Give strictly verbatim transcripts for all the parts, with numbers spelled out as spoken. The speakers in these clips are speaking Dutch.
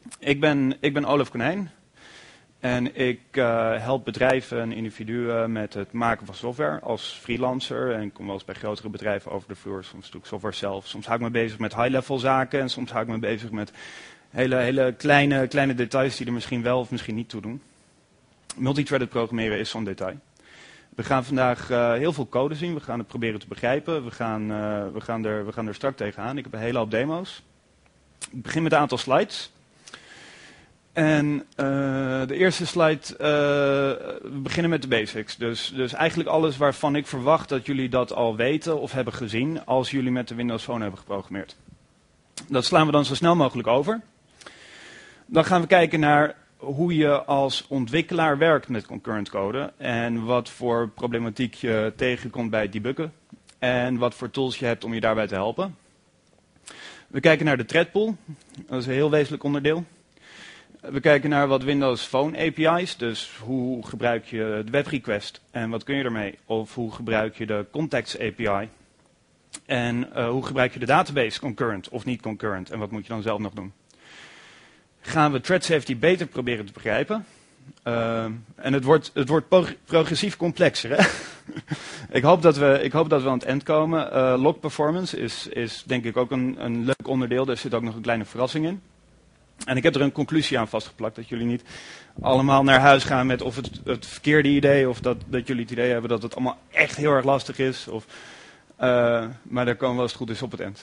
Ik ben, ik ben Olaf Konijn en ik uh, help bedrijven en individuen met het maken van software als freelancer. En ik kom wel eens bij grotere bedrijven over de vloer, soms doe ik software zelf. Soms hou ik me bezig met high-level zaken en soms hou ik me bezig met hele, hele kleine, kleine details die er misschien wel of misschien niet toe doen. Multithreaded programmeren is zo'n detail. We gaan vandaag uh, heel veel code zien, we gaan het proberen te begrijpen, we gaan, uh, we gaan, er, we gaan er strak tegenaan. Ik heb een hele hoop demo's. Ik begin met een aantal slides. En uh, de eerste slide, uh, we beginnen met de basics. Dus, dus eigenlijk alles waarvan ik verwacht dat jullie dat al weten of hebben gezien als jullie met de Windows Phone hebben geprogrammeerd. Dat slaan we dan zo snel mogelijk over. Dan gaan we kijken naar hoe je als ontwikkelaar werkt met concurrent code en wat voor problematiek je tegenkomt bij het debuggen en wat voor tools je hebt om je daarbij te helpen. We kijken naar de threadpool, dat is een heel wezenlijk onderdeel. We kijken naar wat Windows Phone A P I's, dus hoe gebruik je het web request en wat kun je ermee, of hoe gebruik je de contacts A P I en uh, hoe gebruik je de database concurrent of niet concurrent en wat moet je dan zelf nog doen. Gaan we thread safety beter proberen te begrijpen. Uh, en het wordt, het wordt progressief complexer. Hè? ik, hoop dat we, ik hoop dat we aan het eind komen. Uh, log performance is, is denk ik ook een, een leuk onderdeel. Daar zit ook nog een kleine verrassing in. En ik heb er een conclusie aan vastgeplakt. Dat jullie niet allemaal naar huis gaan met of het, het verkeerde idee. Of dat, dat jullie het idee hebben dat het allemaal echt heel erg lastig is. Of, uh, maar daar komen we als het goed is op het eind.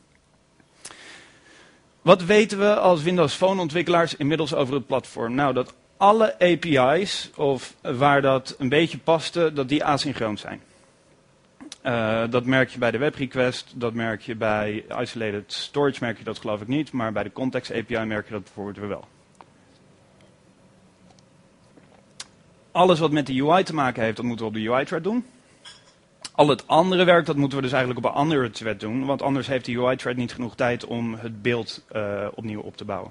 Wat weten we als Windows Phone ontwikkelaars inmiddels over het platform? Nou, dat alle A P I's, of waar dat een beetje paste, dat die asynchroon zijn. Uh, dat merk je bij de web request, dat merk je bij isolated storage, merk je dat geloof ik niet, maar bij de context A P I merk je dat bijvoorbeeld weer wel. Alles wat met de U I te maken heeft, dat moeten we op de U I-thread doen. Al het andere werk, dat moeten we dus eigenlijk op een andere thread doen, want anders heeft de U I-thread niet genoeg tijd om het beeld uh, opnieuw op te bouwen.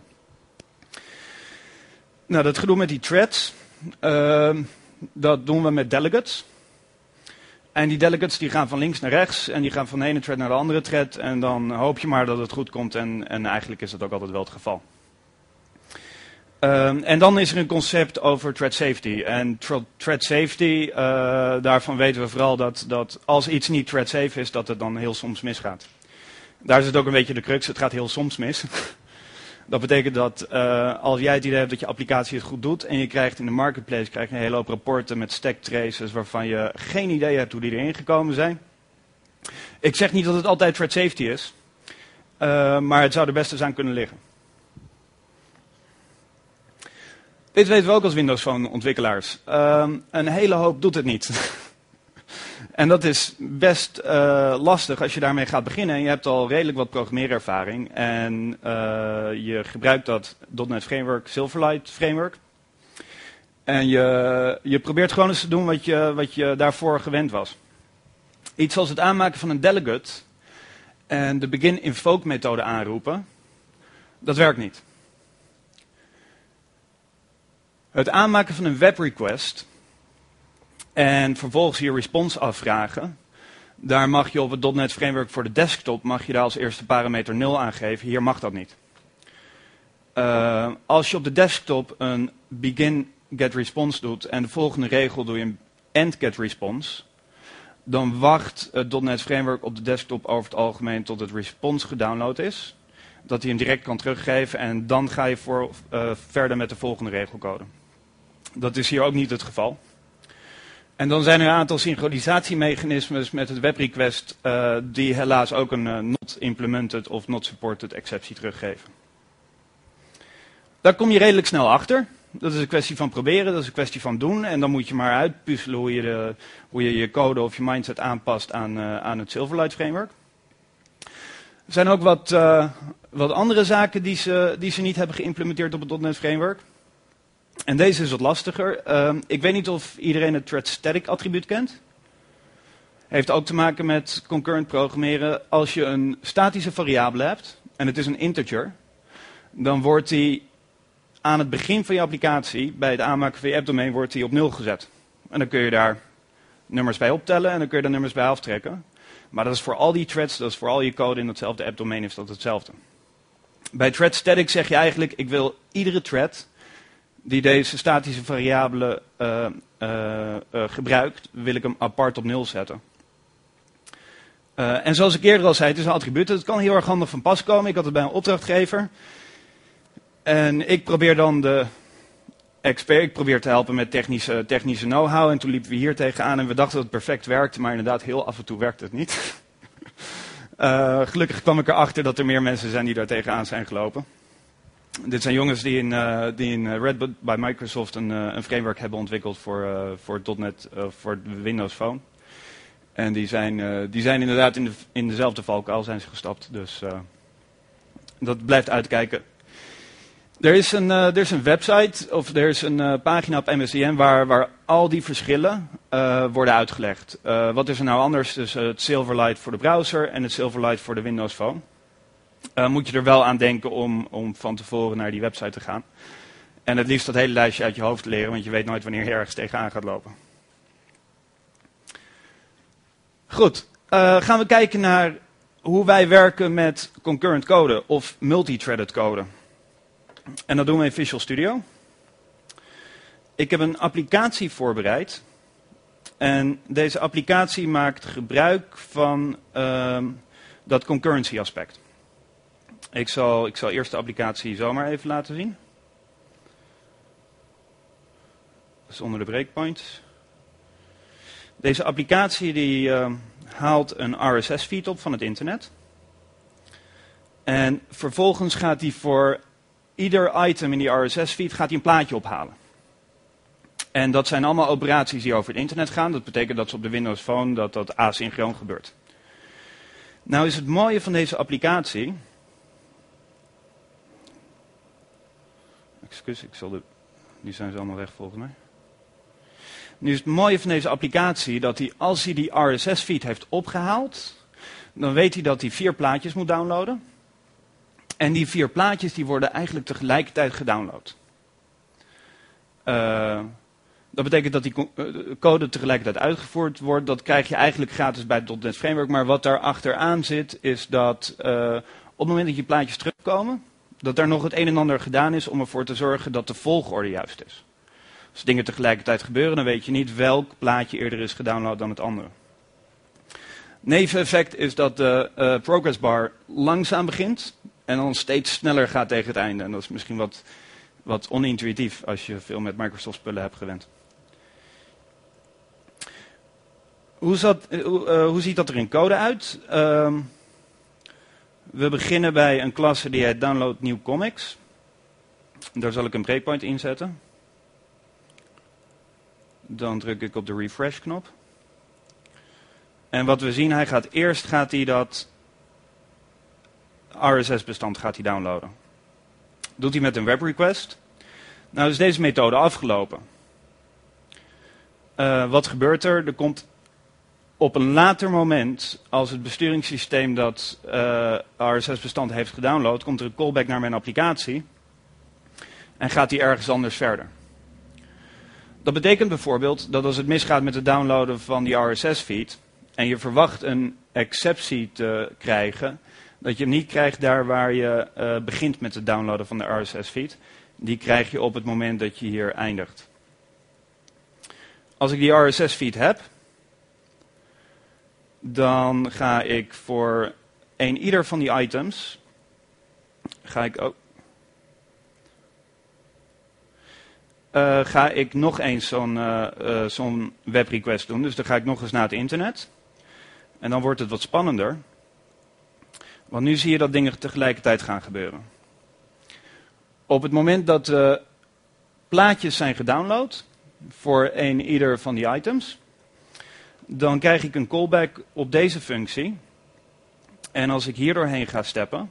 Nou, dat gedoe met die threads, uh, dat doen we met delegates. En die delegates die gaan van links naar rechts en die gaan van de ene thread naar de andere thread en dan hoop je maar dat het goed komt en, en eigenlijk is dat ook altijd wel het geval. Uh, en dan is er een concept over thread safety. En thread safety, uh, daarvan weten we vooral dat, dat als iets niet thread safe is, dat het dan heel soms misgaat. Daar zit ook een beetje de crux, het gaat heel soms mis. Dat betekent dat uh, als jij het idee hebt dat je applicatie het goed doet en je krijgt in de marketplace krijg je een hele hoop rapporten met stack traces waarvan je geen idee hebt hoe die erin gekomen zijn. Ik zeg niet dat het altijd thread safety is, uh, maar het zou er best eens aan kunnen liggen. Dit weten we ook als Windows Phone ontwikkelaars. Uh, een hele hoop doet het niet. En dat is best uh, lastig als je daarmee gaat beginnen. En je hebt al redelijk wat programmeerervaring. En uh, je gebruikt dat .dot net Framework, Silverlight Framework. En je, je probeert gewoon eens te doen wat je, wat je daarvoor gewend was. Iets als het aanmaken van een delegate en de begin invoke methode aanroepen. Dat werkt niet. Het aanmaken van een web request en vervolgens je response afvragen. Daar mag je op het .dot net Framework voor de desktop mag je daar als eerste parameter nul aangeven. Hier mag dat niet. Uh, als je op de desktop een begin get response doet en de volgende regel doe je een end get response, dan wacht het .dot net Framework op de desktop over het algemeen tot het response gedownload is. Dat hij hem direct kan teruggeven en dan ga je voor, uh, verder met de volgende regelcode. Dat is hier ook niet het geval. En dan zijn er een aantal synchronisatiemechanismes met het web request uh, die helaas ook een uh, not implemented of not supported exceptie teruggeven. Daar kom je redelijk snel achter. Dat is een kwestie van proberen, dat is een kwestie van doen. En dan moet je maar uitpuzzelen hoe je, de, hoe je je code of je mindset aanpast aan, uh, aan het Silverlight Framework. Er zijn ook wat, uh, wat andere zaken die ze, die ze niet hebben geïmplementeerd op het .dot net Framework. En deze is wat lastiger. Uh, ik weet niet of iedereen het thread static attribuut kent. Heeft ook te maken met concurrent programmeren. Als je een statische variabele hebt en het is een integer, dan wordt die aan het begin van je applicatie, bij het aanmaken van je appdomein, wordt die op nul gezet. En dan kun je daar nummers bij optellen en dan kun je daar nummers bij aftrekken. Maar dat is voor al die threads, dat is voor al je code in hetzelfde appdomein is dat hetzelfde. Bij thread static zeg je eigenlijk, ik wil iedere thread die deze statische variabele uh, uh, uh, gebruikt, wil ik hem apart op nul zetten. Uh, en zoals ik eerder al zei, het is een attribuut. Het kan heel erg handig van pas komen. Ik had het bij een opdrachtgever. En ik probeer dan de expert, ik probeer te helpen met technische, technische know-how. En toen liepen we hier tegenaan en we dachten dat het perfect werkte. Maar inderdaad, heel af en toe werkt het niet. uh, gelukkig kwam ik erachter dat er meer mensen zijn die daar tegenaan zijn gelopen. Dit zijn jongens die in, uh, die in Redwood bij Microsoft een, uh, een framework hebben ontwikkeld voor, uh, voor .dot net, uh, voor Windows Phone. En die zijn, uh, die zijn inderdaad in, de, in dezelfde valkuil zijn ze gestapt. Dus uh, dat blijft uitkijken. Er is een, uh, er is een website of er is een uh, pagina op M S D N waar, waar al die verschillen uh, worden uitgelegd. Uh, wat is er nou anders tussen het Silverlight voor de browser en het Silverlight voor de Windows Phone? Uh, moet je er wel aan denken om, om van tevoren naar die website te gaan. En het liefst dat hele lijstje uit je hoofd te leren, want je weet nooit wanneer je ergens tegenaan gaat lopen. Goed, uh, gaan we kijken naar hoe wij werken met concurrent code of multithreaded code. En dat doen we in Visual Studio. Ik heb een applicatie voorbereid. En deze applicatie maakt gebruik van uh, dat concurrency aspect. Ik zal, ik zal eerst de applicatie zomaar even laten zien. Zonder de breakpoints. Deze applicatie die uh, haalt een R S S-feed op van het internet. En vervolgens gaat hij voor ieder item in die R S S-feed gaat hij een plaatje ophalen. En dat zijn allemaal operaties die over het internet gaan. Dat betekent dat ze op de Windows Phone dat dat asynchroon gebeurt. Nou is het mooie van deze applicatie. Excuus, ik zal de. Die zijn ze allemaal weg volgens mij. Nu is het mooie van deze applicatie dat hij, als hij die R S S-feed heeft opgehaald, dan weet hij dat hij vier plaatjes moet downloaden. En die vier plaatjes die worden eigenlijk tegelijkertijd gedownload. Uh, dat betekent dat die code tegelijkertijd uitgevoerd wordt. Dat krijg je eigenlijk gratis bij het .dot net Framework. Maar wat daar achteraan zit, is dat uh, op het moment dat je plaatjes terugkomen, dat daar nog het een en ander gedaan is om ervoor te zorgen dat de volgorde juist is. Als dingen tegelijkertijd gebeuren, dan weet je niet welk plaatje eerder is gedownload dan het andere. Neveneffect is dat de uh, progress bar langzaam begint en dan steeds sneller gaat tegen het einde. En dat is misschien wat, wat onintuïtief als je veel met Microsoft spullen hebt gewend. Hoe, zat, uh, uh, hoe ziet dat er in code uit? Uh, we beginnen bij een klasse die heet download new comics. Daar zal ik een breakpoint inzetten. Dan druk ik op de refresh knop. En wat we zien, hij gaat eerst gaat hij dat R S S-bestand gaat hij downloaden. Doet hij met een web request. Nou is deze methode afgelopen. Uh, wat gebeurt er? Er komt op een later moment, als het besturingssysteem dat uh, R S S-bestand heeft gedownload, komt er een callback naar mijn applicatie. En gaat hij ergens anders verder. Dat betekent bijvoorbeeld dat als het misgaat met het downloaden van die R S S-feed en je verwacht een exceptie te krijgen, dat je hem niet krijgt daar waar je uh, begint met het downloaden van de R S S-feed. Die krijg je op het moment dat je hier eindigt. Als ik die R S S-feed heb, dan ga ik voor een ieder van die items, ga ik ook... Uh, ga ik nog eens zo'n uh, uh, zo'n web request doen. Dus dan ga ik nog eens naar het internet. En dan wordt het wat spannender. Want nu zie je dat dingen tegelijkertijd gaan gebeuren. Op het moment dat de plaatjes zijn gedownload voor een ieder van die items, dan krijg ik een callback op deze functie. En als ik hier doorheen ga steppen,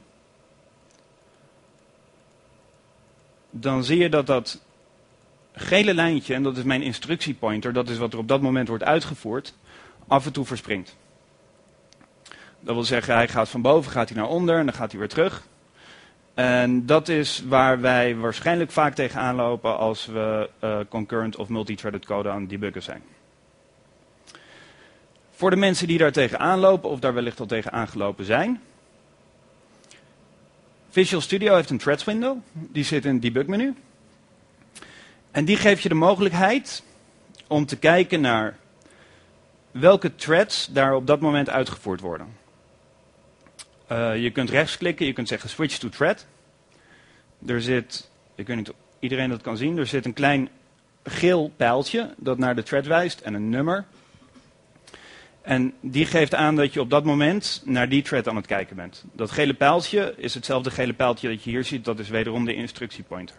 dan zie je dat dat gele lijntje, en dat is mijn instructiepointer, dat is wat er op dat moment wordt uitgevoerd, af en toe verspringt. Dat wil zeggen, hij gaat van boven gaat hij naar onder en dan gaat hij weer terug. En dat is waar wij waarschijnlijk vaak tegenaan lopen als we uh, concurrent of multithreaded code aan het debuggen zijn. Voor de mensen die daar tegenaan lopen of daar wellicht al tegen aangelopen zijn. Visual Studio heeft een threads window, die zit in het debug menu. En die geeft je de mogelijkheid om te kijken naar welke threads daar op dat moment uitgevoerd worden. Uh, je kunt rechtsklikken, je kunt zeggen switch to thread. Er zit, ik weet niet of iedereen dat kan zien, er zit een klein geel pijltje dat naar de thread wijst en een nummer. En die geeft aan dat je op dat moment naar die thread aan het kijken bent. Dat gele pijltje is hetzelfde gele pijltje dat je hier ziet, dat is wederom de instructiepointer.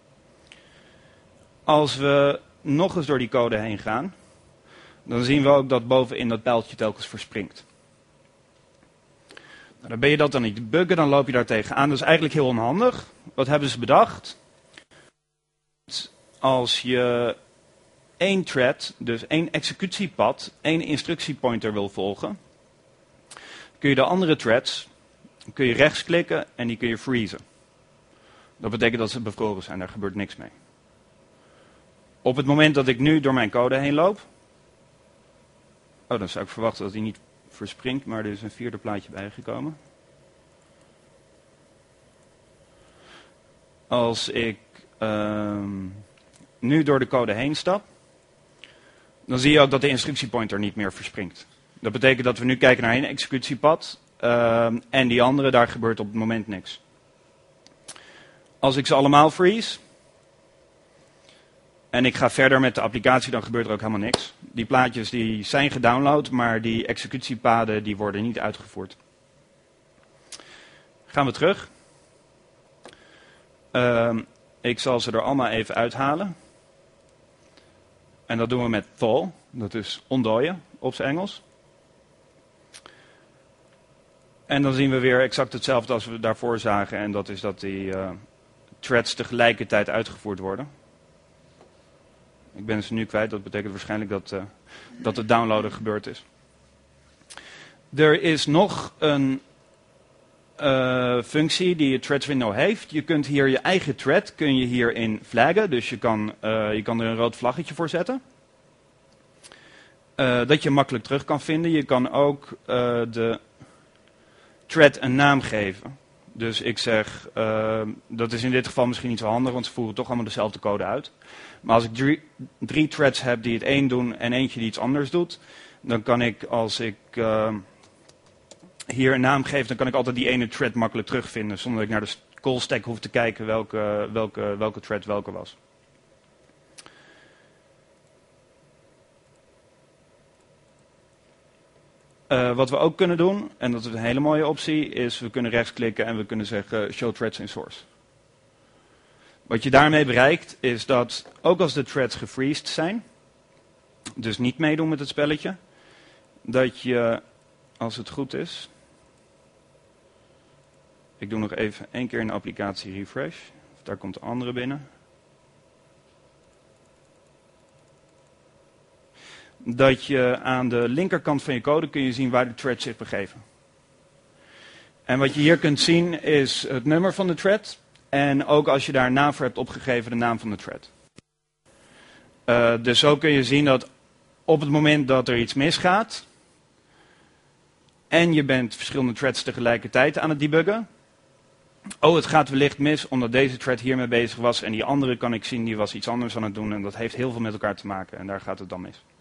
Als we nog eens door die code heen gaan, dan zien we ook dat bovenin dat pijltje telkens verspringt. Nou, dan ben je dat dan niet debuggen, dan loop je daar tegenaan. Dat is eigenlijk heel onhandig. Wat hebben ze bedacht? Als je één thread, dus één executiepad, één instructiepointer wil volgen, kun je de andere threads, kun je rechtsklikken en die kun je freezen. Dat betekent dat ze bevroren zijn, daar gebeurt niks mee. Op het moment dat ik nu door mijn code heen loop, oh, dan zou ik verwachten dat hij niet verspringt, maar er is een vierde plaatje bijgekomen. Als ik uh, nu door de code heen stap, dan zie je ook dat de instructiepointer niet meer verspringt. Dat betekent dat we nu kijken naar één executiepad uh, en die andere, daar gebeurt op het moment niks. Als ik ze allemaal freeze en ik ga verder met de applicatie, dan gebeurt er ook helemaal niks. Die plaatjes die zijn gedownload, maar die executiepaden die worden niet uitgevoerd. Gaan we terug. Uh, ik zal ze er allemaal even uithalen. En dat doen we met thaw, dat is ontdooien op zijn Engels. En dan zien we weer exact hetzelfde als we daarvoor zagen. En dat is dat die uh, threads tegelijkertijd uitgevoerd worden. Ik ben ze nu kwijt, dat betekent waarschijnlijk dat, uh, dat het downloaden gebeurd is. Er is nog een uh, functie die je threads window heeft. Je kunt hier je eigen thread kun je hierin flaggen. Dus je kan, uh, je kan er een rood vlaggetje voor zetten. Uh, dat je makkelijk terug kan vinden. Je kan ook uh, de thread een naam geven. Dus ik zeg, uh, dat is in dit geval misschien niet zo handig, want ze voeren toch allemaal dezelfde code uit. Maar als ik drie, drie threads heb die het een doen en eentje die iets anders doet, dan kan ik, als ik uh, hier een naam geef, dan kan ik altijd die ene thread makkelijk terugvinden, zonder dat ik naar de call stack hoef te kijken welke, welke, welke thread welke was. Uh, wat we ook kunnen doen, en dat is een hele mooie optie, is we kunnen rechtsklikken en we kunnen zeggen show threads in source. Wat je daarmee bereikt is dat ook als de threads gefreezed zijn, dus niet meedoen met het spelletje, dat je, als het goed is, ik doe nog even één keer in de applicatie refresh, daar komt de andere binnen. Dat je aan de linkerkant van je code kun je zien waar de threads zich begeven. En wat je hier kunt zien is het nummer van de thread. En ook als je daar een naam voor hebt opgegeven, de naam van de thread. Uh, dus zo kun je zien dat op het moment dat er iets misgaat, en je bent verschillende threads tegelijkertijd aan het debuggen. Oh, het gaat wellicht mis omdat deze thread hiermee bezig was en die andere kan ik zien, die was iets anders aan het doen. En dat heeft heel veel met elkaar te maken en daar gaat het dan mis.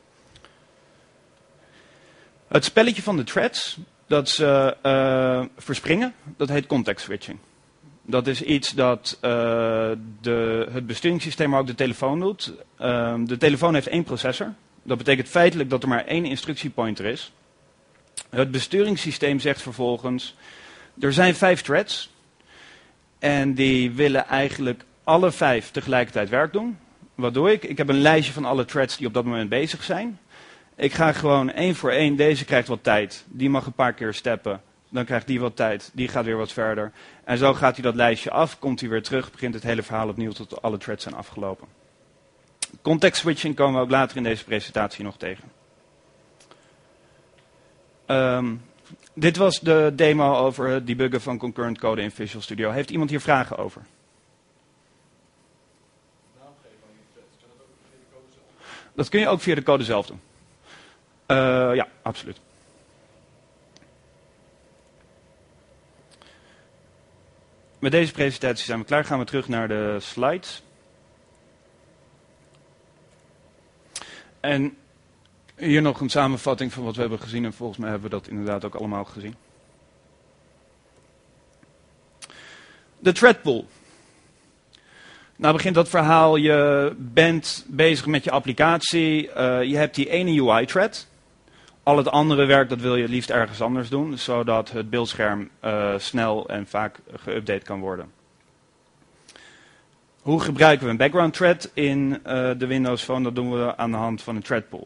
Het spelletje van de threads, dat ze uh, verspringen, dat heet context switching. Dat is iets dat uh, de, het besturingssysteem, maar ook de telefoon doet. Uh, de telefoon heeft één processor. Dat betekent feitelijk dat er maar één instructiepointer is. Het besturingssysteem zegt vervolgens, er zijn vijf threads. En die willen eigenlijk alle vijf tegelijkertijd werk doen. Wat doe ik? Ik heb een lijstje van alle threads die op dat moment bezig zijn. Ik ga gewoon één voor één, deze krijgt wat tijd. Die mag een paar keer steppen. Dan krijgt die wat tijd, die gaat weer wat verder. En zo gaat hij dat lijstje af, komt hij weer terug, begint het hele verhaal opnieuw tot alle threads zijn afgelopen. Context switching komen we ook later in deze presentatie nog tegen. Um, dit was de demo over het debuggen van concurrent code in Visual Studio. Heeft iemand hier vragen over? Dat kun je ook via de code zelf doen. Uh, ja, absoluut. met deze presentatie zijn we klaar. Gaan we terug naar de slides. En hier nog een samenvatting van wat we hebben gezien. En volgens mij hebben we dat inderdaad ook allemaal gezien. De thread pool. Nou begint dat verhaal, je bent bezig met je applicatie, uh, je hebt die ene U I-thread. Al het andere werk dat wil je het liefst ergens anders doen, zodat het beeldscherm uh, snel en vaak geüpdate kan worden. Hoe gebruiken we een background thread in uh, de Windows Phone? Dat doen we aan de hand van een thread pool.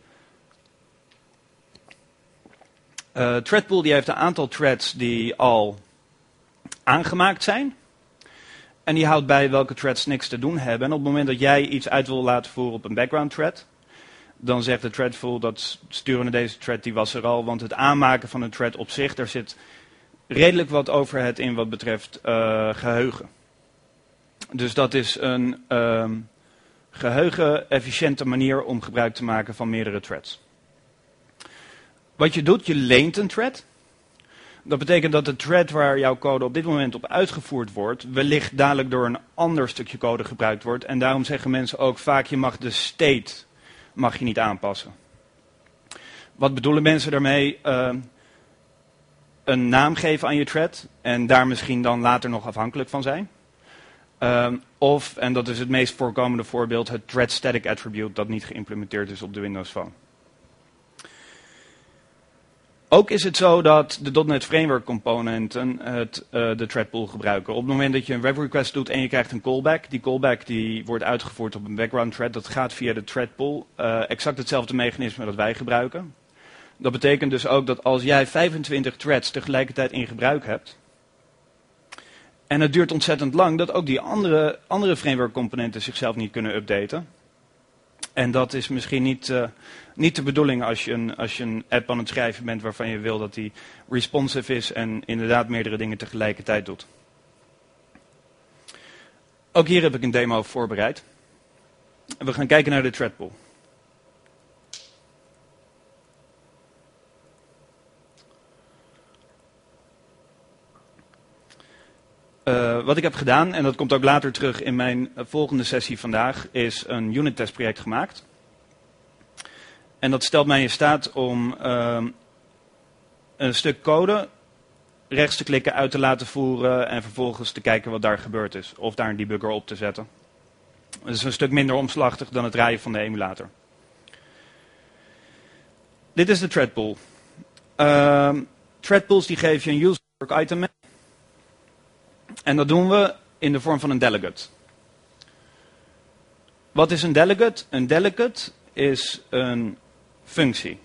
Uh, thread pool die heeft een aantal threads die al aangemaakt zijn. En die houdt bij welke threads niks te doen hebben. En op het moment dat jij iets uit wil laten voeren op een background thread, dan zegt de thread pool, dat sturen we naar deze thread, die was er al. Want het aanmaken van een thread op zich, daar zit redelijk wat overhead in wat betreft uh, geheugen. Dus dat is een um, geheugen-efficiënte manier om gebruik te maken van meerdere threads. Wat je doet, je leent een thread. Dat betekent dat de thread waar jouw code op dit moment op uitgevoerd wordt, wellicht dadelijk door een ander stukje code gebruikt wordt. En daarom zeggen mensen ook vaak, je mag de state mag je niet aanpassen. Wat bedoelen mensen daarmee? Uh, een naam geven aan je thread en daar misschien dan later nog afhankelijk van zijn. Uh, of, en dat is het meest voorkomende voorbeeld, het thread static attribute dat niet geïmplementeerd is op de Windows Phone. Ook is het zo dat de .NET Framework componenten het, uh, de thread pool gebruiken. Op het moment dat je een web request doet en je krijgt een callback, die callback die wordt uitgevoerd op een background thread, dat gaat via de thread pool. Uh, exact hetzelfde mechanisme dat wij gebruiken. Dat betekent dus ook dat als jij vijfentwintig threads tegelijkertijd in gebruik hebt, en het duurt ontzettend lang, dat ook die andere, andere framework componenten zichzelf niet kunnen updaten. En dat is misschien niet, uh, niet de bedoeling als je, een, als je een app aan het schrijven bent waarvan je wil dat die responsive is en inderdaad meerdere dingen tegelijkertijd doet. Ook hier heb ik een demo voorbereid. We gaan kijken naar de thread pool. Uh, wat ik heb gedaan, en dat komt ook later terug in mijn volgende sessie vandaag, is een unit test project gemaakt. En dat stelt mij in staat om uh, een stuk code rechts te klikken, uit te laten voeren en vervolgens te kijken wat daar gebeurd is. Of daar een debugger op te zetten. Dat is een stuk minder omslachtig dan het draaien van de emulator. Dit is de thread pool. Uh, thread pools die geven je een user work item mee. En dat doen we in de vorm van een delegate. Wat is een delegate? Een delegate is een functie.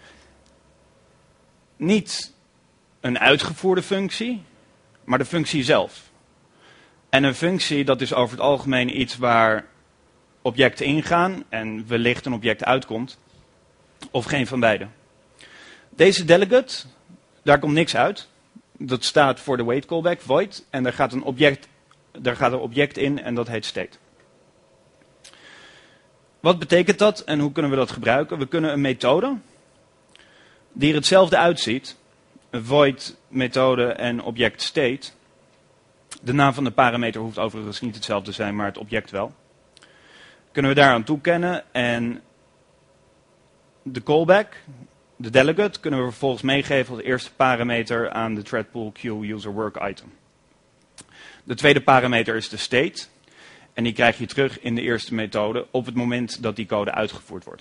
Niet een uitgevoerde functie, maar de functie zelf. En een functie, dat is over het algemeen iets waar objecten ingaan en wellicht een object uitkomt. Of geen van beide. Deze delegate, daar komt niks uit. Dat staat voor de wait callback, void. En daar gaat een object, daar gaat een object in en dat heet state. Wat betekent dat en hoe kunnen we dat gebruiken? We kunnen een methode die er hetzelfde uitziet, een void methode en object state. De naam van de parameter hoeft overigens niet hetzelfde te zijn, maar het object wel. Kunnen we daaraan toekennen en de callback, de delegate, kunnen we vervolgens meegeven als eerste parameter aan de thread pool queue user work item. De tweede parameter is de state. En die krijg je terug in de eerste methode op het moment dat die code uitgevoerd wordt.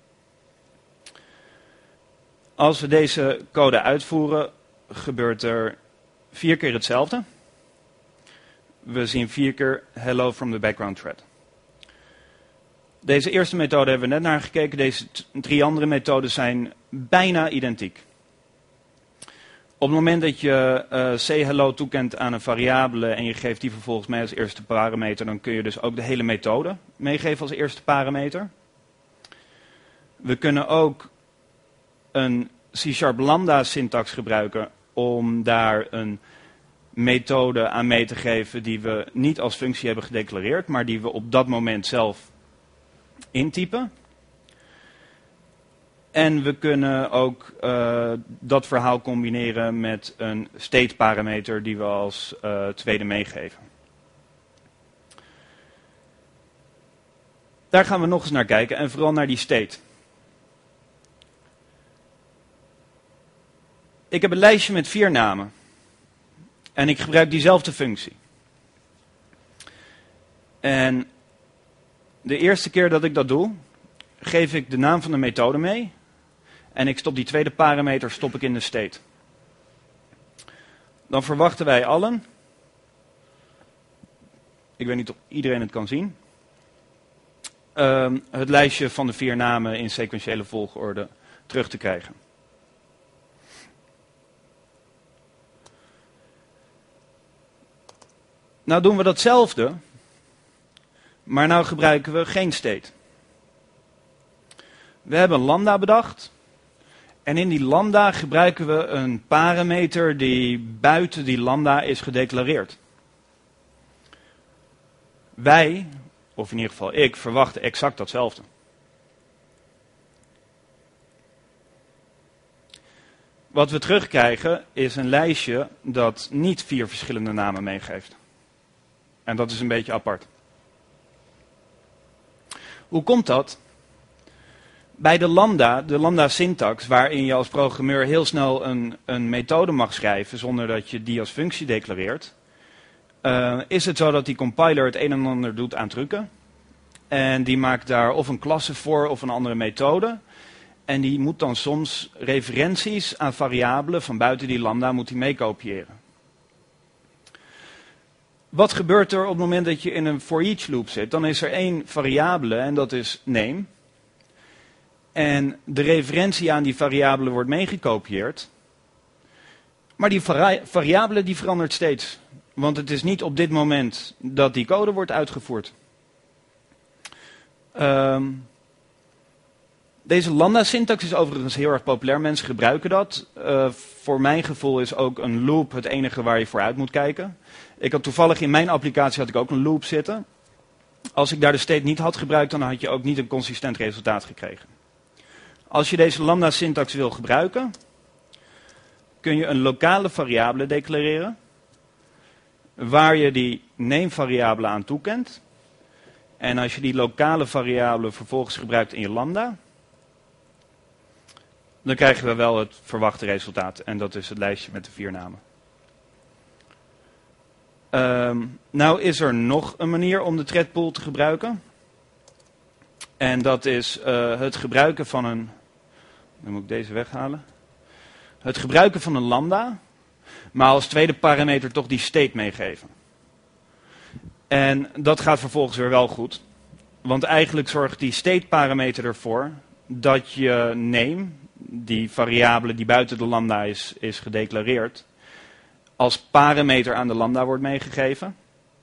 Als we deze code uitvoeren, gebeurt er vier keer hetzelfde. We zien vier keer hello from the background thread. Deze eerste methode hebben we net naar gekeken. Deze drie andere methoden zijn bijna identiek. Op het moment dat je uh, say hello toekent aan een variabele en je geeft die vervolgens mee als eerste parameter, dan kun je dus ook de hele methode meegeven als eerste parameter. We kunnen ook een C-sharp lambda syntax gebruiken om daar een methode aan mee te geven die we niet als functie hebben gedeclareerd, maar die we op dat moment zelf intypen. En we kunnen ook uh, dat verhaal combineren met een state parameter die we als uh, tweede meegeven. Daar gaan we nog eens naar kijken en vooral naar die state. Ik heb een lijstje met vier namen. En ik gebruik diezelfde functie. En de eerste keer dat ik dat doe, geef ik de naam van de methode mee. En ik stop die tweede parameter stop ik in de state. Dan verwachten wij allen, ik weet niet of iedereen het kan zien, uh, het lijstje van de vier namen in sequentiële volgorde terug te krijgen. Nou doen we datzelfde, maar nou gebruiken we geen state. We hebben een lambda bedacht. En in die lambda gebruiken we een parameter die buiten die lambda is gedeclareerd. Wij, of in ieder geval ik, verwachten exact datzelfde. Wat we terugkrijgen is een lijstje dat niet vier verschillende namen meegeeft. En dat is een beetje apart. Hoe komt dat? Bij de lambda, de lambda-syntax, waarin je als programmeur heel snel een, een methode mag schrijven zonder dat je die als functie declareert, uh, is het zo dat die compiler het een en ander doet aan trucken. En die maakt daar of een klasse voor of een andere methode. En die moet dan soms referenties aan variabelen van buiten die lambda moet die meekopiëren. Wat gebeurt er op het moment dat je in een for each loop zit? Dan is er één variabele en dat is name. En de referentie aan die variabele wordt meegekopieerd. Maar die vari variabele die verandert steeds. Want het is niet op dit moment dat die code wordt uitgevoerd. Um, deze lambda-syntax is overigens heel erg populair. Mensen gebruiken dat. Uh, voor mijn gevoel is ook een loop het enige waar je voor uit moet kijken. Ik had toevallig in mijn applicatie had ik ook een loop zitten. Als ik daar de state niet had gebruikt, dan had je ook niet een consistent resultaat gekregen. Als je deze lambda-syntax wil gebruiken, kun je een lokale variabele declareren, waar je die name-variabele aan toekent. En als je die lokale variabele vervolgens gebruikt in je lambda, dan krijgen we wel het verwachte resultaat. En dat is het lijstje met de vier namen. Um, nou is er nog een manier om de threadpool te gebruiken. En dat is uh, het gebruiken van een... Dan moet ik deze weghalen. Het gebruiken van een lambda, maar als tweede parameter toch die state meegeven. En dat gaat vervolgens weer wel goed. Want eigenlijk zorgt die state parameter ervoor dat je name, die variabele die buiten de lambda is, is gedeclareerd, als parameter aan de lambda wordt meegegeven.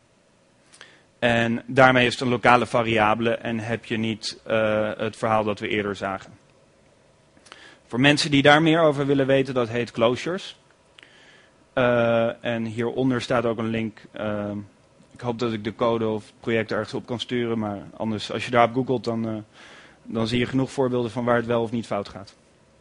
En daarmee is het een lokale variabele en heb je niet uh, het verhaal dat we eerder zagen. Voor mensen die daar meer over willen weten, dat heet closures. Uh, en hieronder staat ook een link. Uh, ik hoop dat ik de code of het project ergens op kan sturen, maar anders als je daarop googelt, dan, uh, dan zie je genoeg voorbeelden van waar het wel of niet fout gaat.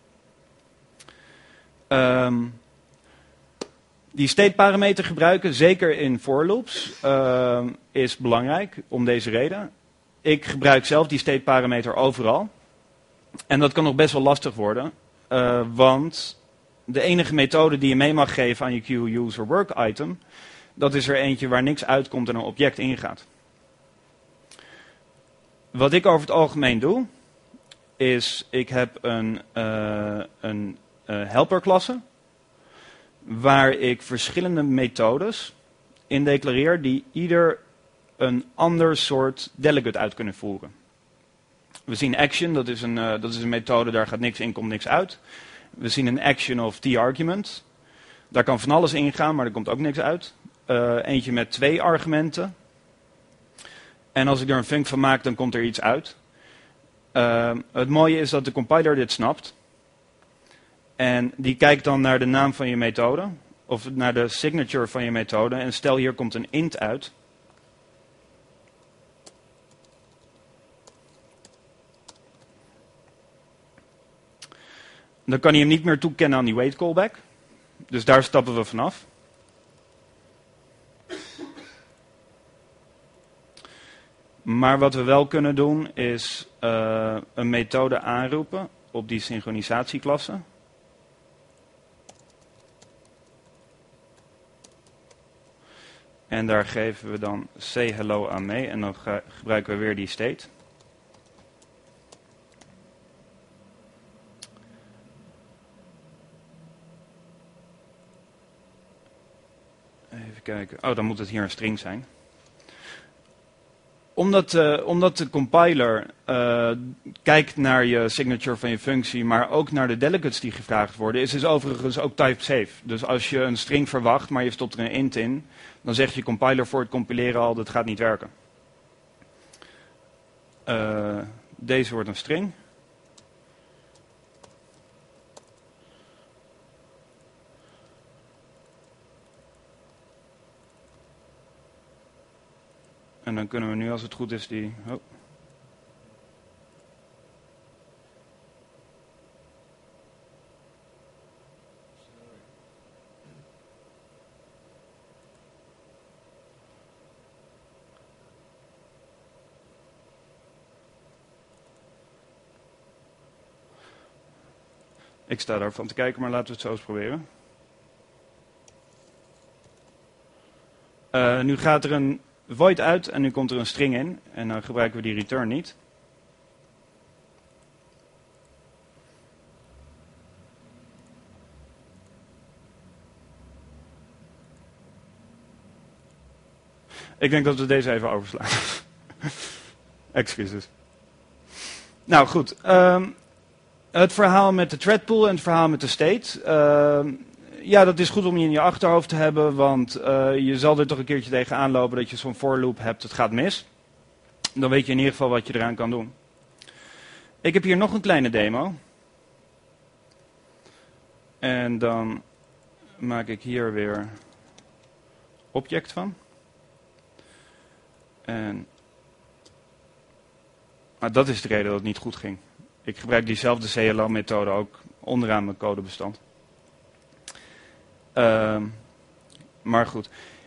Um, Die state parameter gebruiken, zeker in for loops, uh, is belangrijk om deze reden. Ik gebruik zelf die state parameter overal. En dat kan nog best wel lastig worden, uh, want de enige methode die je mee mag geven aan je queue-user-work item, dat is er eentje waar niks uitkomt en een object ingaat. Wat ik over het algemeen doe, is ik heb een, uh, een uh, helper-klasse, waar ik verschillende methodes in declareer die ieder een ander soort delegate uit kunnen voeren. We zien action, dat is een, uh, dat is een methode, daar gaat niks in, komt niks uit. We zien een action of t-argument. Daar kan van alles in gaan, maar er komt ook niks uit. Uh, eentje met twee argumenten. En als ik er een func van maak, dan komt er iets uit. Uh, het mooie is dat de compiler dit snapt. En die kijkt dan naar de naam van je methode, of naar de signature van je methode. En stel hier komt een int uit. Dan kan hij hem niet meer toekennen aan die wait callback. Dus daar stappen we vanaf. Maar wat we wel kunnen doen is uh, een methode aanroepen op die synchronisatieklasse. En daar geven we dan say hello aan mee en dan gebruiken we weer die state. Even kijken. Oh, dan moet het hier een string zijn. Omdat, uh, omdat de compiler uh, kijkt naar je signature van je functie, maar ook naar de delegates die gevraagd worden, is dus overigens ook type safe. Dus als je een string verwacht, maar je stopt er een int in, dan zegt je compiler voor het compileren al, dat gaat niet werken. Uh, deze wordt een string. En dan kunnen we nu, als het goed is, die... Oh. Ik sta daarvan te kijken, maar laten we het zo eens proberen. Uh, nu gaat er een void uit en nu komt er een string in. En dan gebruiken we die return niet. Ik denk dat we deze even overslaan. Excuses. Nou goed. Um, het verhaal met de threadpool en het verhaal met de state. Uh, ja, dat is goed om je in je achterhoofd te hebben. Want uh, je zal er toch een keertje tegenaan lopen dat je zo'n for loop hebt. Het gaat mis. Dan weet je in ieder geval wat je eraan kan doen. Ik heb hier nog een kleine demo. En dan maak ik hier weer object van. En maar dat is de reden dat het niet goed ging. Ik gebruik diezelfde C L O-methode ook onderaan mijn codebestand. Uh, maar goed.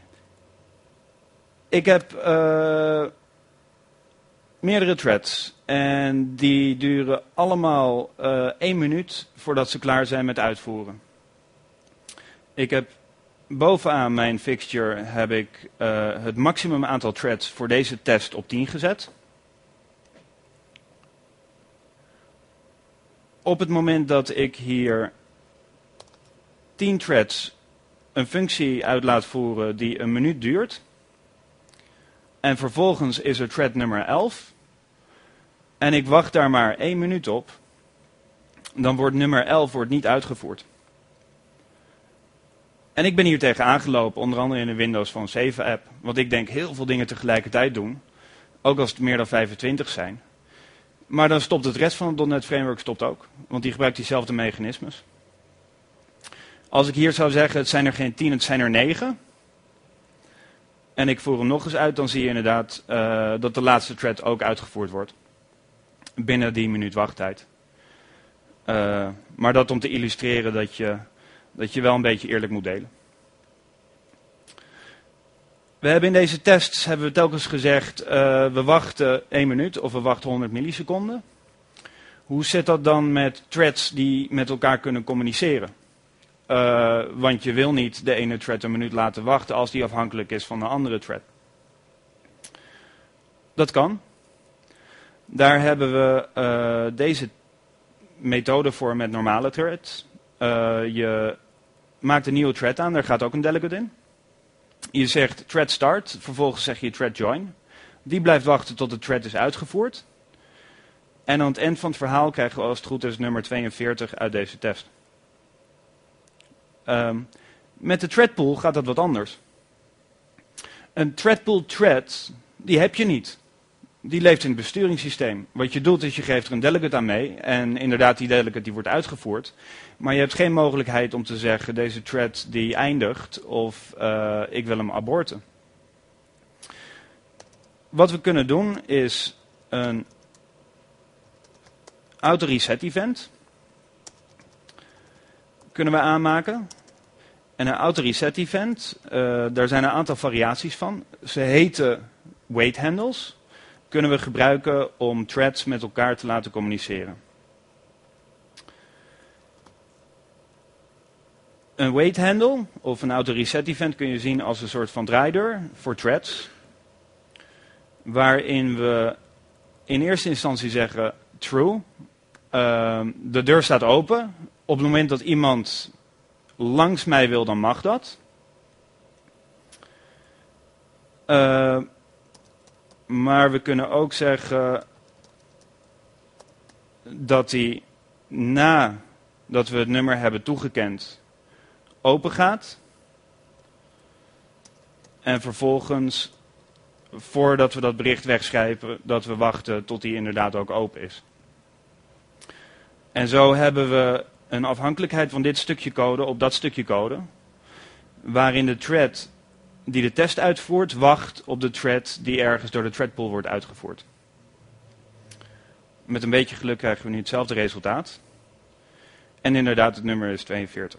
Ik heb uh, meerdere threads. En die duren allemaal uh, één minuut voordat ze klaar zijn met uitvoeren. Ik heb bovenaan mijn fixture heb ik uh, het maximum aantal threads voor deze test op tien gezet. Op het moment dat ik hier tien threads een functie uit laat voeren die een minuut duurt. En vervolgens is er thread nummer elf. En ik wacht daar maar één minuut op. Dan wordt nummer elf wordt niet uitgevoerd. En ik ben hier tegen aangelopen, onder andere in de Windows Phone zeven app. Want ik denk heel veel dingen tegelijkertijd doen. Ook als het meer dan vijfentwintig zijn. Maar dan stopt het rest van het .dot net Framework stopt ook. Want die gebruikt diezelfde mechanismes. Als ik hier zou zeggen, het zijn er geen tien, het zijn er negen. En ik voer hem nog eens uit, dan zie je inderdaad uh, dat de laatste thread ook uitgevoerd wordt. Binnen die minuut wachttijd. Uh, maar dat om te illustreren dat je, dat je wel een beetje eerlijk moet delen. We hebben in deze tests hebben we telkens gezegd, uh, we wachten één minuut of we wachten honderd milliseconden. Hoe zit dat dan met threads die met elkaar kunnen communiceren? Uh, want je wil niet de ene thread een minuut laten wachten als die afhankelijk is van de andere thread. Dat kan. Daar hebben we uh, deze methode voor met normale threads. Uh, je maakt een nieuwe thread aan, daar gaat ook een delegate in. Je zegt thread start, vervolgens zeg je thread join. Die blijft wachten tot de thread is uitgevoerd. En aan het eind van het verhaal krijgen we als het goed is nummer tweeënveertig uit deze test. Um, met de threadpool gaat dat wat anders. Een threadpool thread, die heb je niet. Die leeft in het besturingssysteem. Wat je doet is je geeft er een delegate aan mee. En inderdaad die delegate die wordt uitgevoerd. Maar je hebt geen mogelijkheid om te zeggen deze thread die eindigt of uh, ik wil hem aborten. Wat we kunnen doen is een auto reset event. kunnen we aanmaken. En een auto-reset event, uh, daar zijn een aantal variaties van. Ze heten wait handles. Kunnen we gebruiken om threads met elkaar te laten communiceren. Een wait handle of een auto-reset event kun je zien als een soort van draaideur voor threads. Waarin we in eerste instantie zeggen true. Uh, de deur staat open. Op het moment dat iemand langs mij wil, dan mag dat. Uh, maar we kunnen ook zeggen dat hij nadat we het nummer hebben toegekend open gaat. En vervolgens, voordat we dat bericht wegschrijven, dat we wachten tot hij inderdaad ook open is. En zo hebben we een afhankelijkheid van dit stukje code op dat stukje code, waarin de thread die de test uitvoert, wacht op de thread die ergens door de threadpool wordt uitgevoerd. Met een beetje geluk krijgen we nu hetzelfde resultaat. En inderdaad, het nummer is tweeënveertig.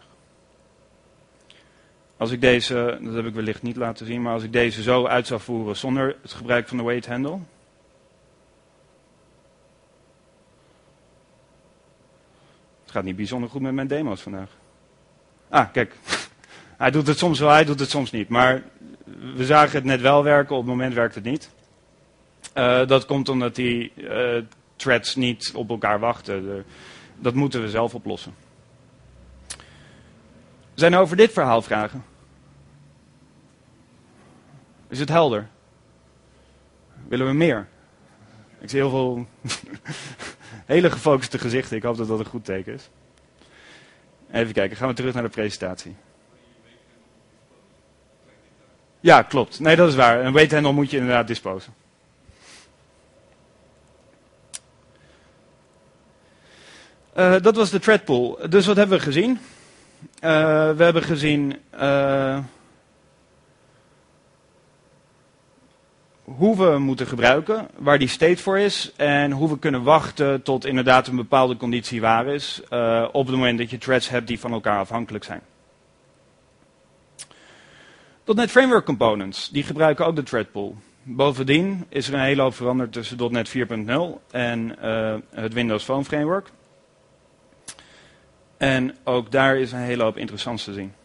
Als ik deze, dat heb ik wellicht niet laten zien, maar als ik deze zo uit zou voeren zonder het gebruik van de wait handle. Het gaat niet bijzonder goed met mijn demo's vandaag. Ah, kijk. Hij doet het soms wel, hij doet het soms niet. Maar we zagen het net wel werken, op het moment werkt het niet. Uh, dat komt omdat die uh, threads niet op elkaar wachten. De, dat moeten we zelf oplossen. Zijn er over dit verhaal vragen? Is het helder? Willen we meer? Ik zie heel veel hele gefocuste gezichten. Ik hoop dat dat een goed teken is. Even kijken, gaan we terug naar de presentatie. Ja, klopt. Nee, dat is waar. Een wait handle moet je inderdaad disposen. Uh, dat was de threadpool. Dus wat hebben we gezien? Uh, we hebben gezien uh, hoe we moeten gebruiken, waar die state voor is en hoe we kunnen wachten tot inderdaad een bepaalde conditie waar is uh, op het moment dat je threads hebt die van elkaar afhankelijk zijn. .NET Framework Components, die gebruiken ook de threadpool. Bovendien is er een hele hoop veranderd tussen .NET vier punt nul en uh, het Windows Phone Framework. En ook daar is een hele hoop interessants te zien.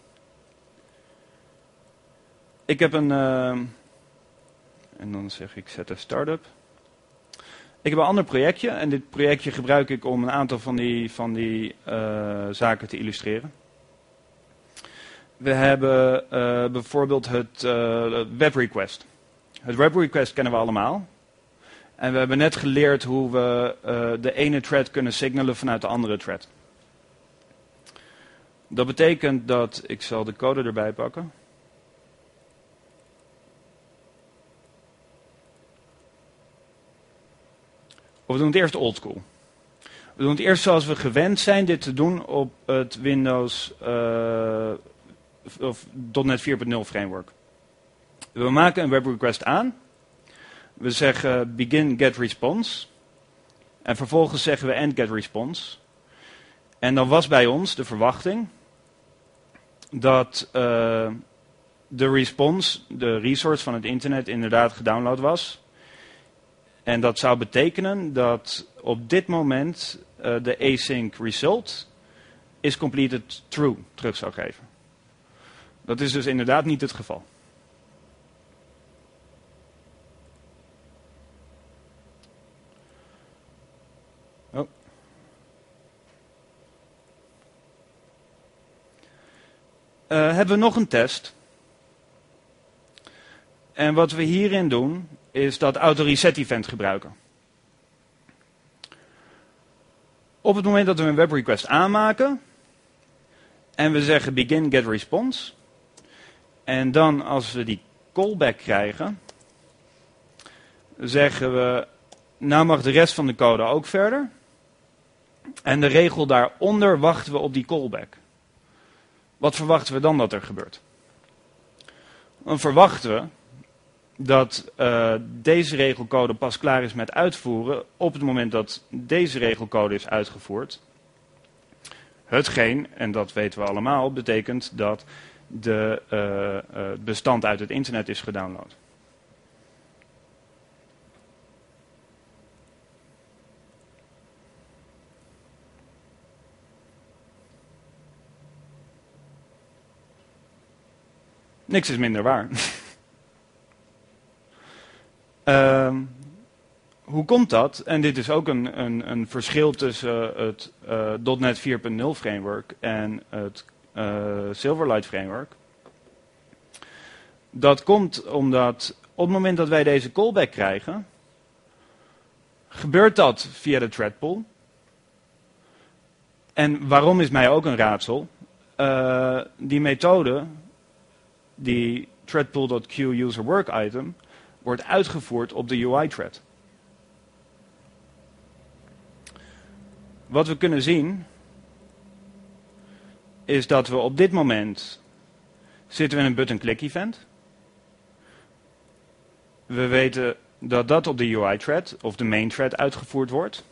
Ik heb een, uh, en dan zeg ik zet een startup. Ik heb een ander projectje en dit projectje gebruik ik om een aantal van die, van die uh, zaken te illustreren. We hebben uh, bijvoorbeeld het uh, web request. Het web request kennen we allemaal. En we hebben net geleerd hoe we uh, de ene thread kunnen signalen vanuit de andere thread. Dat betekent dat, ik zal de code erbij pakken. Of we doen het eerst oldschool. We doen het eerst zoals we gewend zijn dit te doen op het Windows uh, of .NET vier punt nul framework. We maken een web request aan. We zeggen begin get response. En vervolgens zeggen we end get response. En dan was bij ons de verwachting dat uh, de response, de resource van het internet, inderdaad gedownload was. En dat zou betekenen dat op dit moment uh, de async result is completed true terug zou geven. Dat is dus inderdaad niet het geval. Oh. Uh, hebben we nog een test. En wat we hierin doen, is dat auto-reset event gebruiken. Op het moment dat we een web request aanmaken, en we zeggen begin get response, en dan als we die callback krijgen, zeggen we, nou mag de rest van de code ook verder. En de regel daaronder wachten we op die callback. Wat verwachten we dan dat er gebeurt? Dan verwachten we dat uh, deze regelcode pas klaar is met uitvoeren op het moment dat deze regelcode is uitgevoerd. hetgeen, en dat weten we allemaal, betekent dat de uh, uh, bestand uit het internet is gedownload. Niks is minder waar. uh, hoe komt dat? En dit is ook een, een, een verschil tussen het uh, .NET vier punt nul framework en het uh, Silverlight framework. Dat komt omdat op het moment dat wij deze callback krijgen, gebeurt dat via de threadpool. En waarom is mij ook een raadsel. Uh, die methode, die threadpool.queueUserWorkItem, wordt uitgevoerd op de U I-thread. Wat we kunnen zien, is dat we op dit moment zitten we in een button-click event. We weten dat dat op de U I-thread of de main-thread uitgevoerd wordt.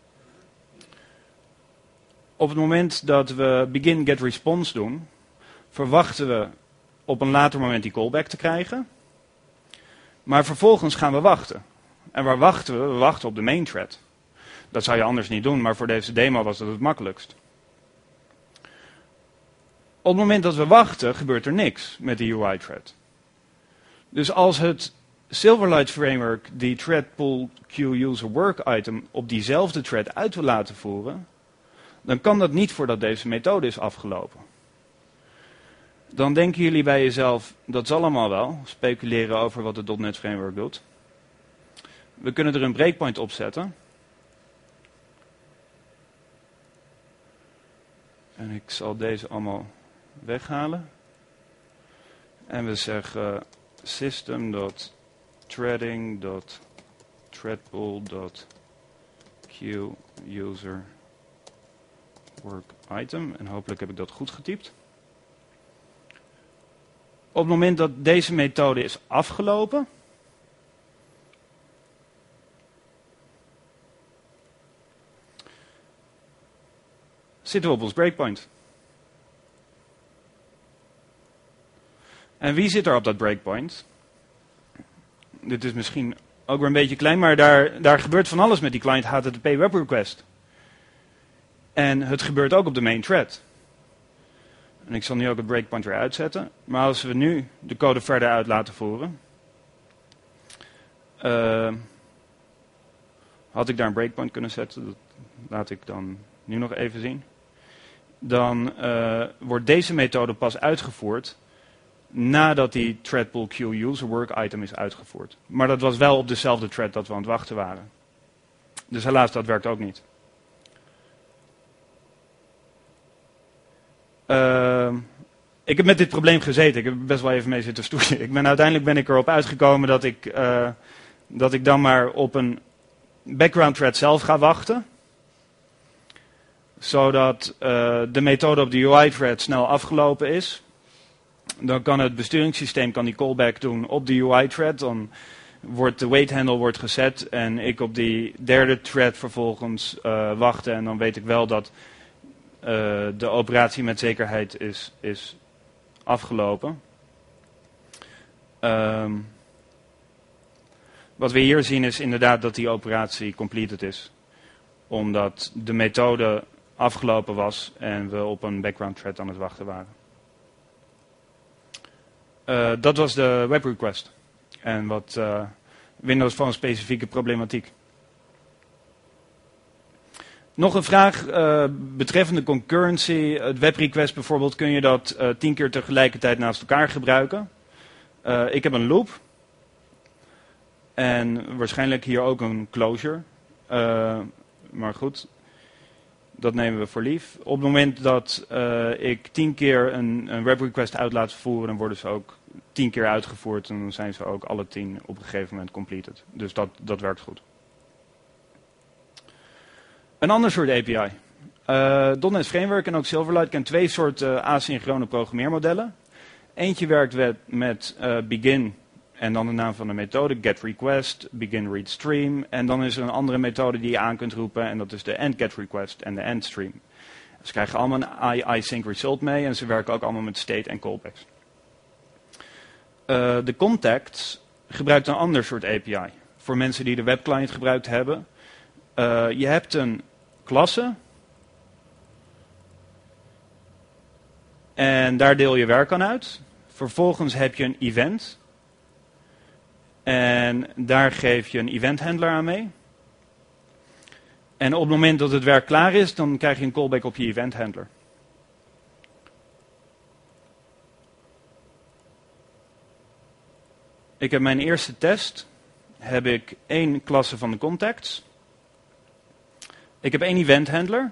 Op het moment dat we begin get response doen, verwachten we op een later moment die callback te krijgen. Maar vervolgens gaan we wachten. En waar wachten we? We wachten op de main-thread. Dat zou je anders niet doen, maar voor deze demo was dat het makkelijkst. Op het moment dat we wachten, gebeurt er niks met de U I-thread. Dus als het Silverlight framework die threadpool queueUserWorkItem op diezelfde thread uit wil laten voeren, dan kan dat niet voordat deze methode is afgelopen. Dan denken jullie bij jezelf, dat zal allemaal wel, speculeren over wat het .NET framework doet. We kunnen er een breakpoint op zetten. En ik zal deze allemaal weghalen. En we zeggen system.threading.queueUserWorkItem. En hopelijk heb ik dat goed getypt. Op het moment dat deze methode is afgelopen, zitten we op ons breakpoint. En wie zit er op dat breakpoint? Dit is misschien ook weer een beetje klein, maar daar, daar gebeurt van alles met die client H T T P web request. En het gebeurt ook op de main thread. En ik zal nu ook het breakpoint weer uitzetten. Maar als we nu de code verder uit laten voeren, uh, had ik daar een breakpoint kunnen zetten. Dat laat ik dan nu nog even zien. Dan uh, wordt deze methode pas uitgevoerd nadat die threadpool queueUserWorkItem is uitgevoerd. Maar dat was wel op dezelfde thread dat we aan het wachten waren. Dus helaas, dat werkt ook niet. Uh, ik heb met dit probleem gezeten. Ik heb er best wel even mee zitten stoeien. Ik ben, uiteindelijk ben ik erop uitgekomen dat ik, uh, dat ik dan maar op een background thread zelf ga wachten. Zodat uh, de methode op de U I-thread snel afgelopen is. Dan kan het besturingssysteem kan die callback doen op de U I-thread. Dan wordt de wait handle wordt gezet en ik op die derde thread vervolgens uh, wachten. En dan weet ik wel dat uh, de operatie met zekerheid is, is afgelopen. Um, wat we hier zien is inderdaad dat die operatie completed is. Omdat de methode afgelopen was en we op een background thread aan het wachten waren. Uh, dat was de web request. En wat uh, Windows Phone specifieke problematiek. Nog een vraag uh, betreffende concurrency. Het web request bijvoorbeeld, kun je dat uh, tien keer tegelijkertijd naast elkaar gebruiken. Uh, ik heb een loop. En waarschijnlijk hier ook een closure. Uh, maar goed, dat nemen we voor lief. Op het moment dat uh, ik tien keer een, een web request uit laat voeren, dan worden ze ook tien keer uitgevoerd. En dan zijn ze ook alle tien op een gegeven moment completed. Dus dat, dat werkt goed. Een ander soort A P I. Uh, .NET Framework en ook Silverlight kent twee soorten asynchrone programmeermodellen. Eentje werkt met, met uh, begin en dan de naam van de methode, getRequest, beginReadStream. En dan is er een andere methode die je aan kunt roepen en dat is de endGetRequest en de endStream. Ze krijgen allemaal een I-Sync result mee en ze werken ook allemaal met state en callbacks. Uh, de contact gebruikt een ander soort A P I. Voor mensen die de webclient gebruikt hebben. Uh, je hebt een klasse. En daar deel je werk aan uit. Vervolgens heb je een event. En daar geef je een event handler aan mee. En op het moment dat het werk klaar is, dan krijg je een callback op je event handler. Ik heb mijn eerste test. Heb ik één klasse van de contacts. Ik heb één event handler.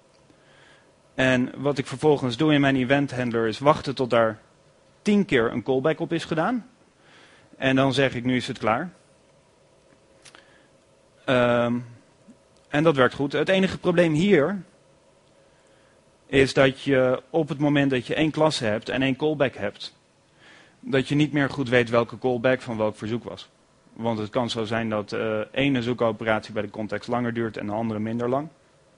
En wat ik vervolgens doe in mijn event handler is wachten tot daar tien keer een callback op is gedaan. En dan zeg ik, nu is het klaar. Um, en dat werkt goed. Het enige probleem hier is dat je op het moment dat je één klasse hebt en één callback hebt, dat je niet meer goed weet welke callback van welk verzoek was. Want het kan zo zijn dat uh, ene zoekoperatie bij de context langer duurt en de andere minder lang.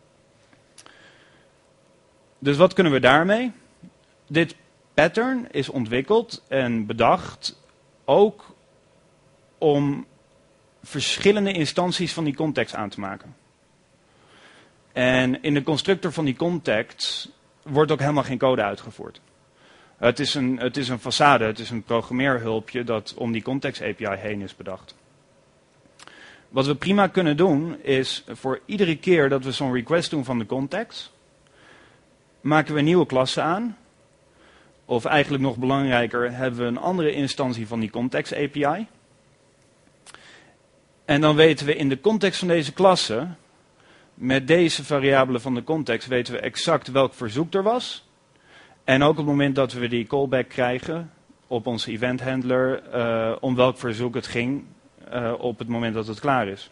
Dus wat kunnen we daarmee? Dit pattern is ontwikkeld en bedacht ook om verschillende instanties van die context aan te maken. En in de constructor van die context wordt ook helemaal geen code uitgevoerd. Het is een, het is een façade, het is een programmeerhulpje dat om die context A P I heen is bedacht. Wat we prima kunnen doen is voor iedere keer dat we zo'n request doen van de context, maken we een nieuwe klasse aan. Of eigenlijk nog belangrijker, hebben we een andere instantie van die context A P I. En dan weten we in de context van deze klasse, met deze variabelen van de context, weten we exact welk verzoek er was. En ook op het moment dat we die callback krijgen op onze event handler, uh, om welk verzoek het ging uh, op het moment dat het klaar is.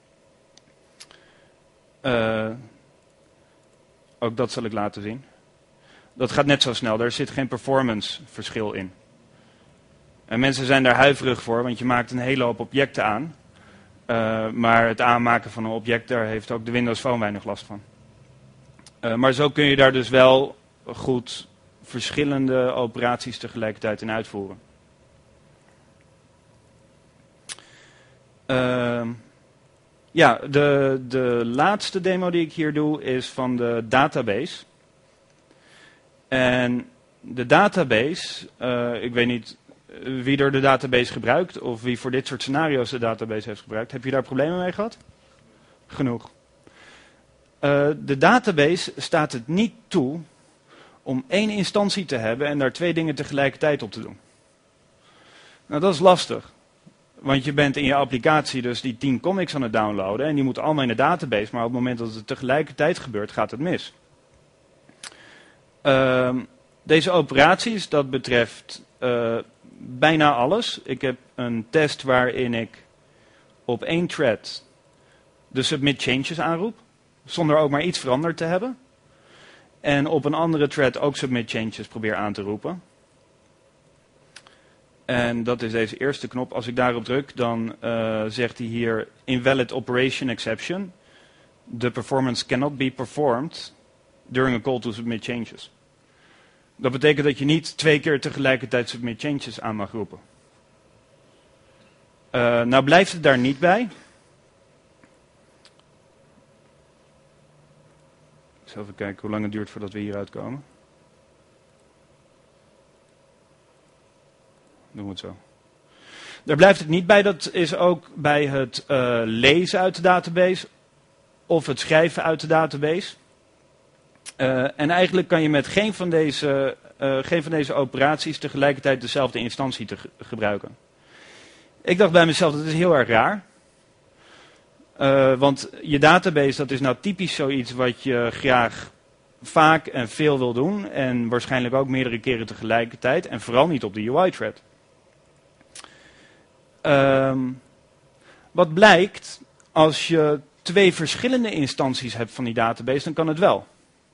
Uh, ook dat zal ik laten zien. Dat gaat net zo snel, daar zit geen performance verschil in. En mensen zijn daar huiverig voor, want je maakt een hele hoop objecten aan. Uh, maar het aanmaken van een object, daar heeft ook de Windows Phone weinig last van. Uh, maar zo kun je daar dus wel goed verschillende operaties tegelijkertijd in uitvoeren. Uh, ja, de, de laatste demo die ik hier doe is van de database. En de database, uh, ik weet niet wie er de database gebruikt of wie voor dit soort scenario's de database heeft gebruikt. Heb je daar problemen mee gehad? Genoeg. Uh, de database staat het niet toe om één instantie te hebben en daar twee dingen tegelijkertijd op te doen. Nou, dat is lastig. Want je bent in je applicatie dus die tien comics aan het downloaden en die moeten allemaal in de database, maar op het moment dat het tegelijkertijd gebeurt, gaat het mis. Uh, deze operaties, dat betreft uh, bijna alles. Ik heb een test waarin ik op één thread de submit changes aanroep, zonder ook maar iets veranderd te hebben. En op een andere thread ook submit changes probeer aan te roepen. En dat is deze eerste knop. Als ik daarop druk, dan uh, zegt hij hier invalid operation exception. The performance cannot be performed during a call to submit changes. Dat betekent dat je niet twee keer tegelijkertijd submit changes aan mag roepen. Uh, nou blijft het daar niet bij. Ik zal even kijken hoe lang het duurt voordat we hieruit komen. Doen we het zo. Daar blijft het niet bij. Dat is ook bij het uh, lezen uit de database of het schrijven uit de database. Uh, en eigenlijk kan je met geen van, deze, uh, geen van deze operaties tegelijkertijd dezelfde instantie te ge- gebruiken. Ik dacht bij mezelf, dat is heel erg raar. Uh, want je database, dat is nou typisch zoiets wat je graag vaak en veel wil doen. En waarschijnlijk ook meerdere keren tegelijkertijd. En vooral niet op de U I-thread. Um, wat blijkt, als je twee verschillende instanties hebt van die database, dan kan het wel.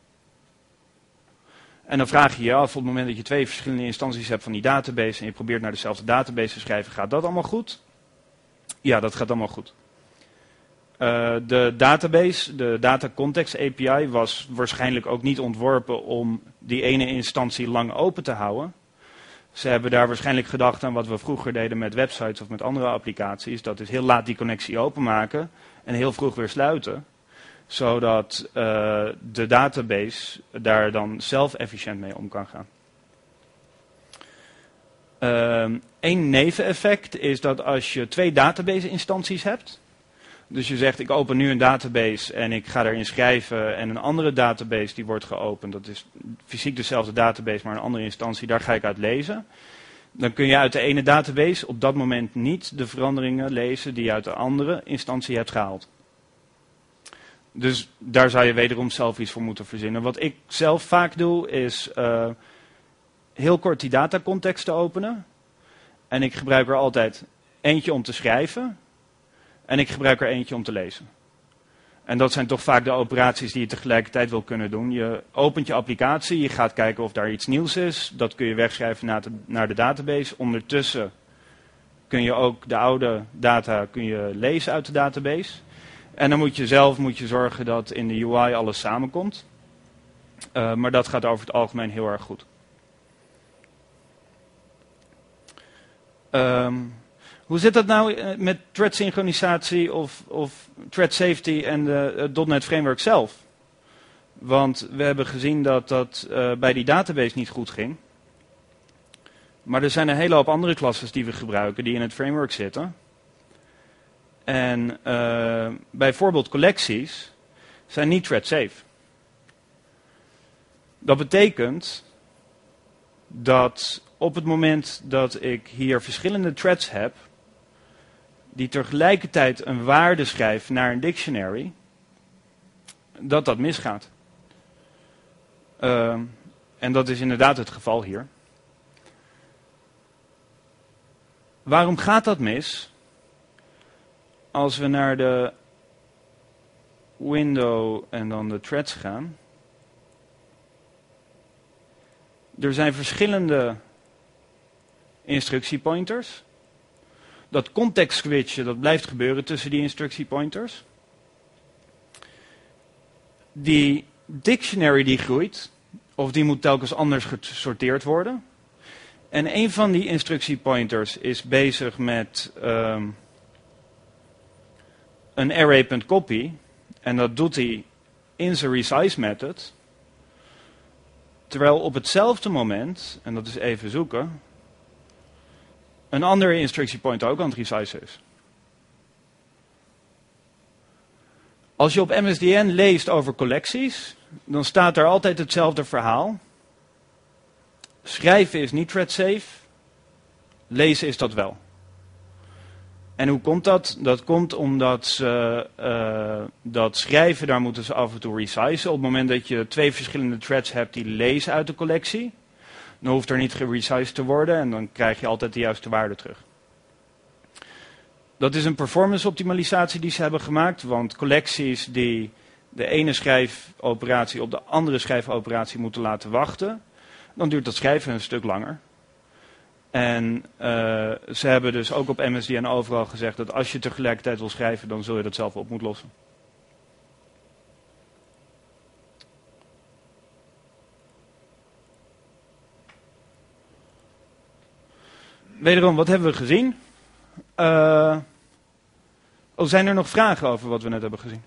En dan vraag je je af, op het moment dat je twee verschillende instanties hebt van die database en je probeert naar dezelfde database te schrijven, gaat dat allemaal goed? Ja, dat gaat allemaal goed. Uh, de database, de Data Context A P I, was waarschijnlijk ook niet ontworpen om die ene instantie lang open te houden. Ze hebben daar waarschijnlijk gedacht aan wat we vroeger deden met websites of met andere applicaties. Dat is heel laat die connectie openmaken en heel vroeg weer sluiten. Zodat uh, de database daar dan zelf efficiënt mee om kan gaan. Een uh, neveneffect is dat als je twee database instanties hebt. Dus je zegt, ik open nu een database en ik ga erin schrijven en een andere database die wordt geopend. Dat is fysiek dezelfde database, maar een andere instantie, daar ga ik uit lezen. Dan kun je uit de ene database op dat moment niet de veranderingen lezen die je uit de andere instantie hebt gehaald. Dus daar zou je wederom zelf iets voor moeten verzinnen. Wat ik zelf vaak doe is uh, heel kort die datacontext te openen. En ik gebruik er altijd eentje om te schrijven. En ik gebruik er eentje om te lezen. En dat zijn toch vaak de operaties die je tegelijkertijd wil kunnen doen. Je opent je applicatie, je gaat kijken of daar iets nieuws is. Dat kun je wegschrijven naar de, naar de database. Ondertussen kun je ook de oude data kun je lezen uit de database. En dan moet je zelf moet je zorgen dat in de U I alles samenkomt. Uh, maar dat gaat over het algemeen heel erg goed. Um, Hoe zit dat nou met thread synchronisatie of, of thread safety en de uh, .NET Framework zelf? Want we hebben gezien dat dat uh, bij die database niet goed ging. Maar er zijn een hele hoop andere klasses die we gebruiken die in het framework zitten. En uh, bijvoorbeeld collecties zijn niet thread safe. Dat betekent dat op het moment dat ik hier verschillende threads heb, die tegelijkertijd een waarde schrijft naar een dictionary, dat dat misgaat. Uh, en dat is inderdaad het geval hier. Waarom gaat dat mis? Als we naar de window en dan de threads gaan. Er zijn verschillende instructiepointers. Dat context switchen, dat blijft gebeuren tussen die instructiepointers. Die dictionary die groeit, of die moet telkens anders gesorteerd worden. En een van die instructiepointers is bezig met um, een array.copy. En dat doet hij in zijn resize method. Terwijl op hetzelfde moment, en dat is even zoeken, een andere instructiepointer ook aan het resize is. Als je op M S D N leest over collecties, dan staat er altijd hetzelfde verhaal. Schrijven is niet thread safe, lezen is dat wel. En hoe komt dat? Dat komt omdat ze, uh, dat schrijven, daar moeten ze af en toe resizen. Op het moment dat je twee verschillende threads hebt die lezen uit de collectie, dan hoeft er niet geresized te worden en dan krijg je altijd de juiste waarde terug. Dat is een performance optimalisatie die ze hebben gemaakt, want collecties die de ene schrijfoperatie op de andere schrijfoperatie moeten laten wachten, dan duurt dat schrijven een stuk langer. En uh, ze hebben dus ook op M S D N overal gezegd dat als je tegelijkertijd wil schrijven, dan zul je dat zelf op moeten lossen. Wederom, wat hebben we gezien? Uh, oh, zijn er nog vragen over wat we net hebben gezien?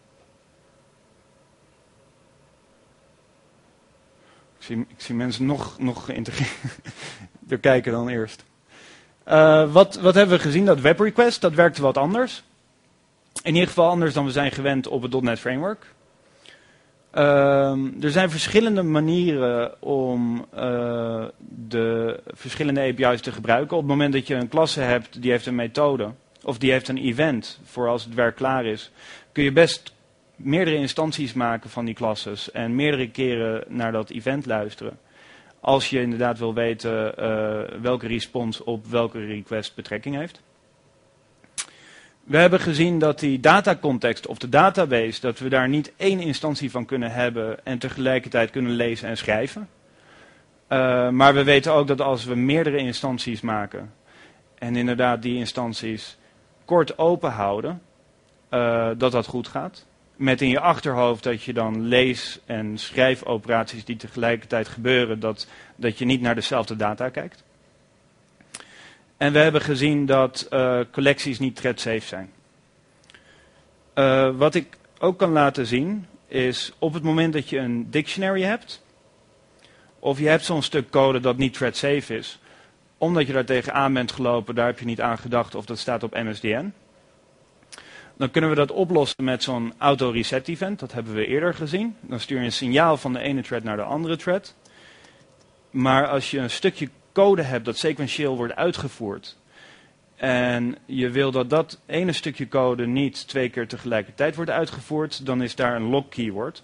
Ik zie, ik zie mensen nog, nog geïntegreerd er kijken dan eerst. Uh, wat, wat hebben we gezien? Dat web request, dat werkte wat anders. In ieder geval anders dan we zijn gewend op het .NET Framework. Uh, er zijn verschillende manieren om uh, de verschillende A P I's te gebruiken. Op het moment dat je een klasse hebt die heeft een methode, of die heeft een event voor als het werk klaar is, kun je best meerdere instanties maken van die klasses en meerdere keren naar dat event luisteren. Als je inderdaad wil weten uh, welke response op welke request betrekking heeft. We hebben gezien dat die datacontext of de database, dat we daar niet één instantie van kunnen hebben en tegelijkertijd kunnen lezen en schrijven. Uh, maar we weten ook dat als we meerdere instanties maken en inderdaad die instanties kort open houden, uh, dat dat goed gaat. Met in je achterhoofd dat je dan lees- en schrijfoperaties die tegelijkertijd gebeuren, dat, dat je niet naar dezelfde data kijkt. En we hebben gezien dat uh, collecties niet thread-safe zijn. Uh, wat ik ook kan laten zien is op het moment dat je een dictionary hebt, of je hebt zo'n stuk code dat niet thread-safe is, omdat je daar tegenaan bent gelopen, daar heb je niet aan gedacht of dat staat op M S D N. Dan kunnen we dat oplossen met zo'n auto-reset event, dat hebben we eerder gezien. Dan stuur je een signaal van de ene thread naar de andere thread. Maar als je een stukje code hebt dat sequentieel wordt uitgevoerd, en je wil dat dat ene stukje code niet twee keer tegelijkertijd wordt uitgevoerd, dan is daar een lock keyword.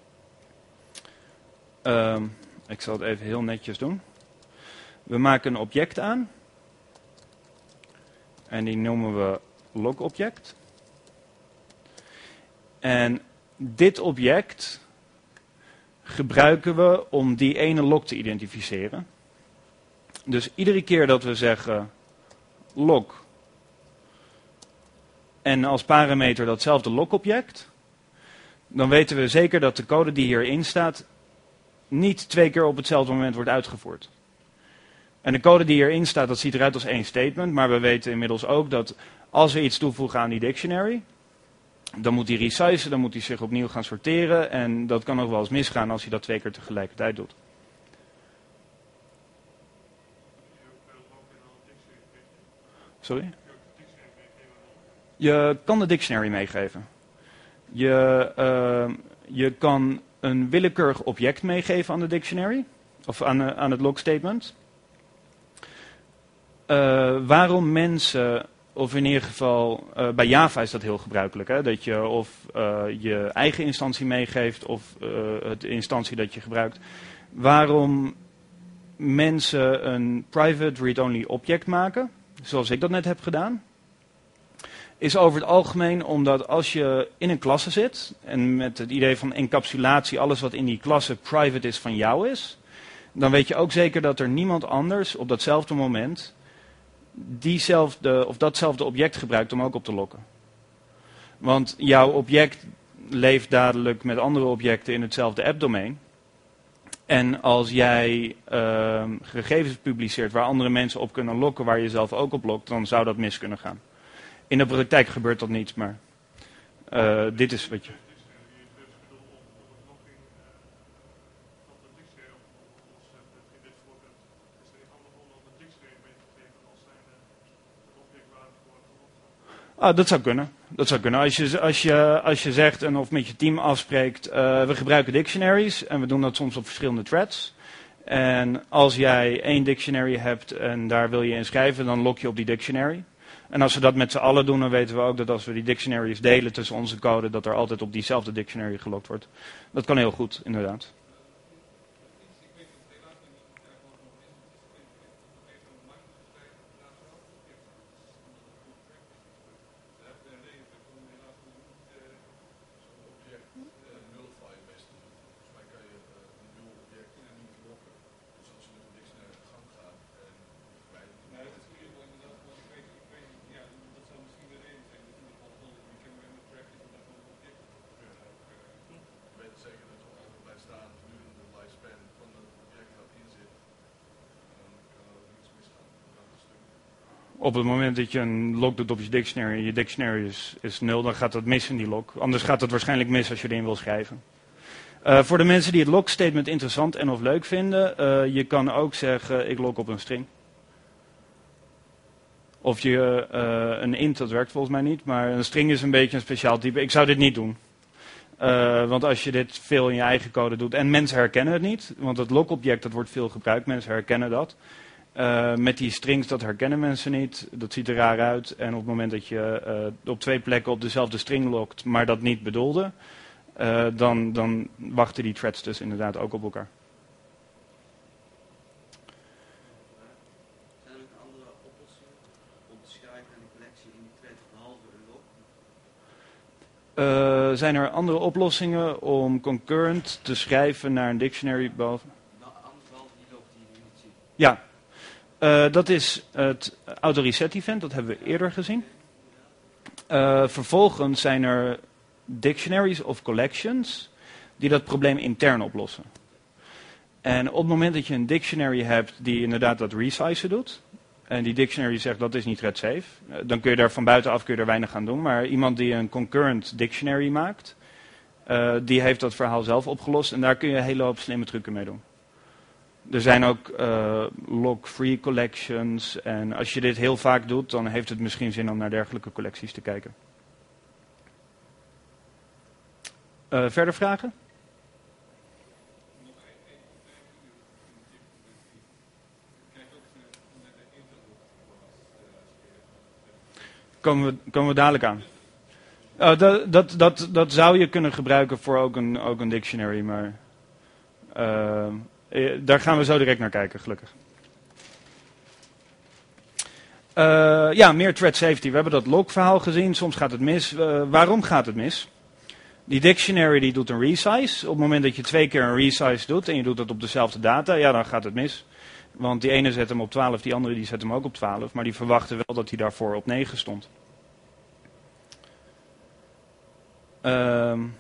Um, ik zal het even heel netjes doen. We maken een object aan. En die noemen we log-object. En dit object gebruiken we om die ene log te identificeren. Dus iedere keer dat we zeggen log en als parameter datzelfde log-object, dan weten we zeker dat de code die hierin staat niet twee keer op hetzelfde moment wordt uitgevoerd. En de code die hierin staat, dat ziet eruit als één statement, maar we weten inmiddels ook dat als we iets toevoegen aan die dictionary, dan moet die resizen, dan moet hij zich opnieuw gaan sorteren en dat kan nog wel eens misgaan als hij dat twee keer tegelijkertijd doet. Sorry? Je kan de dictionary meegeven. Je, uh, je kan een willekeurig object meegeven aan de dictionary, of aan, uh, aan het log statement. Uh, waarom mensen, of in ieder geval, uh, bij Java is dat heel gebruikelijk, hè, dat je of uh, je eigen instantie meegeeft of uh, het instantie dat je gebruikt. Waarom mensen een private read-only object maken, zoals ik dat net heb gedaan, is over het algemeen omdat als je in een klasse zit, en met het idee van encapsulatie, alles wat in die klasse private is van jou is, dan weet je ook zeker dat er niemand anders op datzelfde moment diezelfde, of datzelfde object gebruikt om ook op te lokken. Want jouw object leeft dadelijk met andere objecten in hetzelfde app-domein. En als jij uh, gegevens publiceert waar andere mensen op kunnen lokken, waar je zelf ook op lokt, dan zou dat mis kunnen gaan. In de praktijk gebeurt dat niet, maar uh, dit is wat je... Ah, dat zou kunnen. Dat zou kunnen. Als je, als je, als je zegt en of met je team afspreekt, uh, we gebruiken dictionaries en we doen dat soms op verschillende threads. En als jij één dictionary hebt en daar wil je in schrijven, dan log je op die dictionary. En als we dat met z'n allen doen, dan weten we ook dat als we die dictionaries delen tussen onze code, dat er altijd op diezelfde dictionary gelogd wordt. Dat kan heel goed, inderdaad. Op het moment dat je een log doet op je dictionary en je dictionary is, is nul, dan gaat dat mis in die log. Anders gaat het waarschijnlijk mis als je erin wil schrijven. Uh, voor de mensen die het log statement interessant en of leuk vinden, uh, je kan ook zeggen, ik log op een string. Of je uh, een int, dat werkt volgens mij niet, maar een string is een beetje een speciaal type. Ik zou dit niet doen. Uh, want als je dit veel in je eigen code doet, en mensen herkennen het niet, want het log-object dat wordt veel gebruikt, mensen herkennen dat. Uh, met die strings, dat herkennen mensen niet, dat ziet er raar uit. En op het moment dat je uh, op twee plekken op dezelfde string logt, maar dat niet bedoelde, uh, dan, dan wachten die threads dus inderdaad ook op elkaar. Zijn er ook andere oplossingen om te schrijven naar de collectie in die thread behalve de log? Uh, zijn er andere oplossingen om concurrent te schrijven naar een dictionary behalve? Nou, anders behalve die log die je nu niet ziet. Ja. Uh, dat is het auto-reset event, dat hebben we eerder gezien. Uh, vervolgens zijn er dictionaries of collections die dat probleem intern oplossen. En op het moment dat je een dictionary hebt die inderdaad dat resizen doet, en die dictionary zegt dat is niet thread safe, dan kun je daar van buitenaf kun je er weinig aan doen. Maar iemand die een concurrent dictionary maakt, uh, die heeft dat verhaal zelf opgelost en daar kun je een hele hoop slimme trucken mee doen. Er zijn ook uh, log-free collections en als je dit heel vaak doet, dan heeft het misschien zin om naar dergelijke collecties te kijken. Uh, verder vragen? Komen we, komen we dadelijk aan. Uh, dat, dat, dat, dat zou je kunnen gebruiken voor ook een, ook een dictionary, maar uh, daar gaan we zo direct naar kijken, gelukkig. Uh, ja, meer thread safety. We hebben dat log-verhaal gezien. Soms gaat het mis. Uh, waarom gaat het mis? Die dictionary die doet een resize. Op het moment dat je twee keer een resize doet en je doet dat op dezelfde data, ja, dan gaat het mis. Want die ene zet hem op twaalf, die andere die zet hem ook op twaalf. Maar die verwachten wel dat hij daarvoor op negen stond. Um,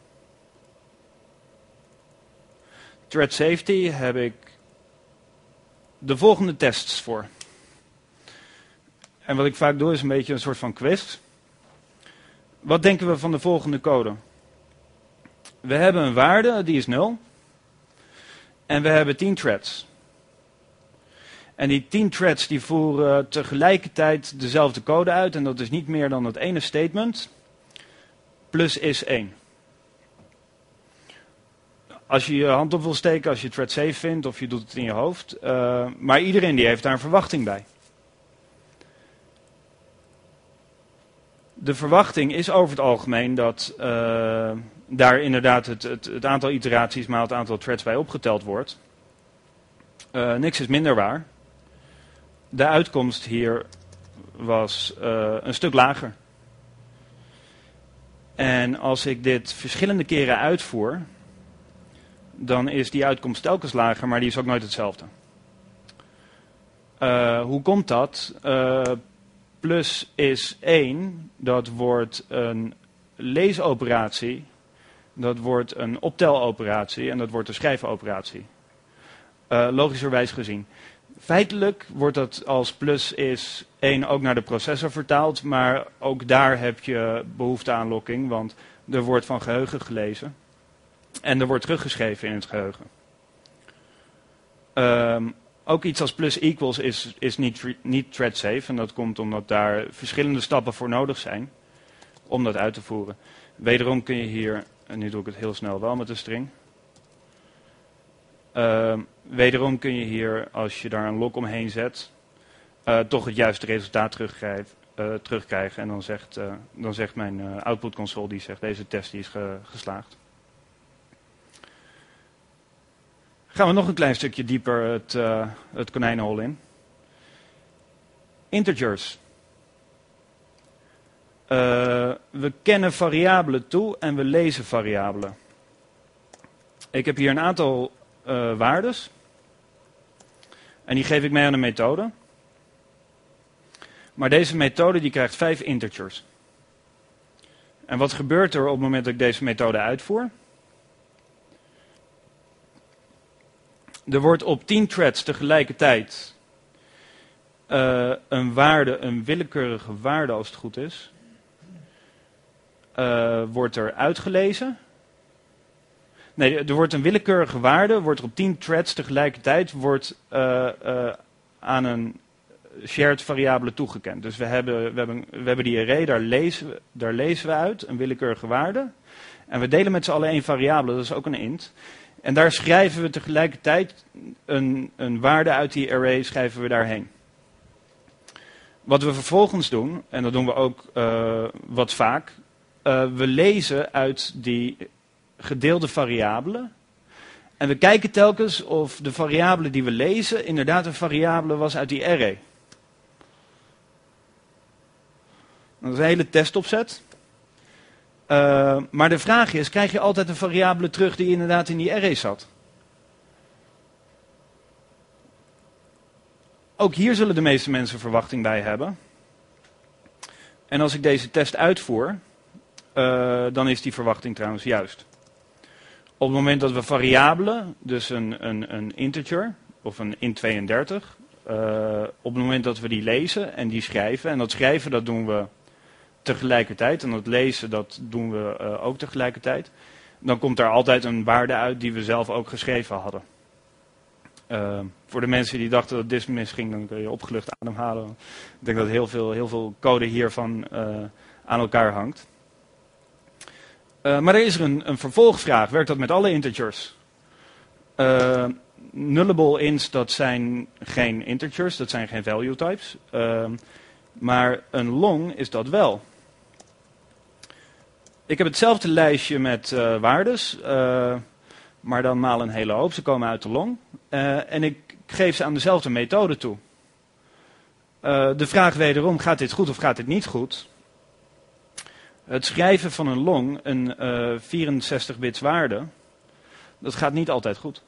thread safety heb ik de volgende tests voor. En wat ik vaak doe is een beetje een soort van quiz. Wat denken we van de volgende code? We hebben een waarde, die is nul. En we hebben tien threads. En die tien threads die voeren tegelijkertijd dezelfde code uit. En dat is niet meer dan het ene statement. Plus is één. Als je je hand op wil steken, als je thread safe vindt of je doet het in je hoofd. Uh, maar iedereen die heeft daar een verwachting bij. De verwachting is over het algemeen dat uh, daar inderdaad het, het, het aantal iteraties maal het aantal threads bij opgeteld wordt. Uh, niks is minder waar. De uitkomst hier was uh, een stuk lager. En als ik dit verschillende keren uitvoer, dan is die uitkomst telkens lager, maar die is ook nooit hetzelfde. Uh, hoe komt dat? Uh, plus is één, dat wordt een leesoperatie, dat wordt een opteloperatie en dat wordt een schrijfoperatie. Uh, logischerwijs gezien. Feitelijk wordt dat als plus is één ook naar de processor vertaald, maar ook daar heb je behoefte aan locking, want er wordt van geheugen gelezen en er wordt teruggeschreven in het geheugen. Um, ook iets als plus equals is, is niet, niet thread safe en dat komt omdat daar verschillende stappen voor nodig zijn om dat uit te voeren. Wederom kun je hier, en nu doe ik het heel snel wel met de string. Uh, wederom kun je hier, als je daar een lock omheen zet, uh, toch het juiste resultaat terugkrijgen. Uh, terugkrijgen en dan zegt, uh, dan zegt mijn uh, output console, die zegt deze test die is ge, geslaagd. Gaan we nog een klein stukje dieper het, uh, het konijnenhol in. Integers. Uh, we kennen variabelen toe en we lezen variabelen. Ik heb hier een aantal uh, waardes. En die geef ik mee aan een methode. Maar deze methode die krijgt vijf integers. En wat gebeurt er op het moment dat ik deze methode uitvoer? Er wordt op tien threads tegelijkertijd uh, een waarde, een willekeurige waarde als het goed is, uh, wordt er uitgelezen. Nee, er wordt een willekeurige waarde, wordt er op tien threads tegelijkertijd wordt, uh, uh, aan een shared variabele toegekend. Dus we hebben, we hebben, we hebben die array, daar lezen, we, daar lezen we uit, een willekeurige waarde. En we delen met z'n allen één variabele, dat is ook een int. En daar schrijven we tegelijkertijd een, een waarde uit die array, schrijven we daarheen. Wat we vervolgens doen, en dat doen we ook uh, wat vaak, uh, we lezen uit die gedeelde variabelen. En we kijken telkens of de variabele die we lezen inderdaad een variabele was uit die array. Dat is een hele testopzet. Uh, maar de vraag is, krijg je altijd een variabele terug die inderdaad in die array zat? Ook hier zullen de meeste mensen verwachting bij hebben. En als ik deze test uitvoer, uh, dan is die verwachting trouwens juist. Op het moment dat we variabelen, dus een, een, een integer of een int tweeëndertig, uh, op het moment dat we die lezen en die schrijven, en dat schrijven dat doen we tegelijkertijd en dat lezen dat doen we uh, ook tegelijkertijd, dan komt daar altijd een waarde uit die we zelf ook geschreven hadden. Uh, voor de mensen die dachten dat dit misging, dan kun je opgelucht ademhalen. Ik denk dat heel veel, heel veel code hiervan uh, aan elkaar hangt. Uh, maar er is er een, een vervolgvraag. Werkt dat met alle integers? Uh, nullable ints, dat zijn geen integers, dat zijn geen value types. Uh, maar een long is dat wel. Ik heb hetzelfde lijstje met uh, waardes, uh, maar dan maal een hele hoop. Ze komen uit de long. Uh, en ik geef ze aan dezelfde methode toe. Uh, de vraag wederom, gaat dit goed of gaat dit niet goed? Het schrijven van een long, een uh, vierenzestig bits waarde, dat gaat niet altijd goed.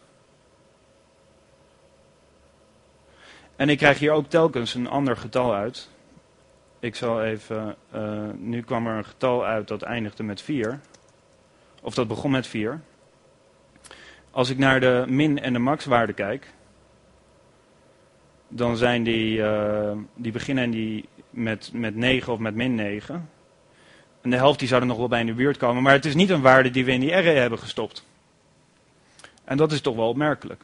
En ik krijg hier ook telkens een ander getal uit. Ik zal even, uh, nu kwam er een getal uit dat eindigde met vier. Of dat begon met vier. Als ik naar de min- en de maxwaarde kijk, dan zijn die, uh, die beginnen die met, met negen of met min negen. En de helft die zou er nog wel bij in de buurt komen. Maar het is niet een waarde die we in die array hebben gestopt. En dat is toch wel opmerkelijk.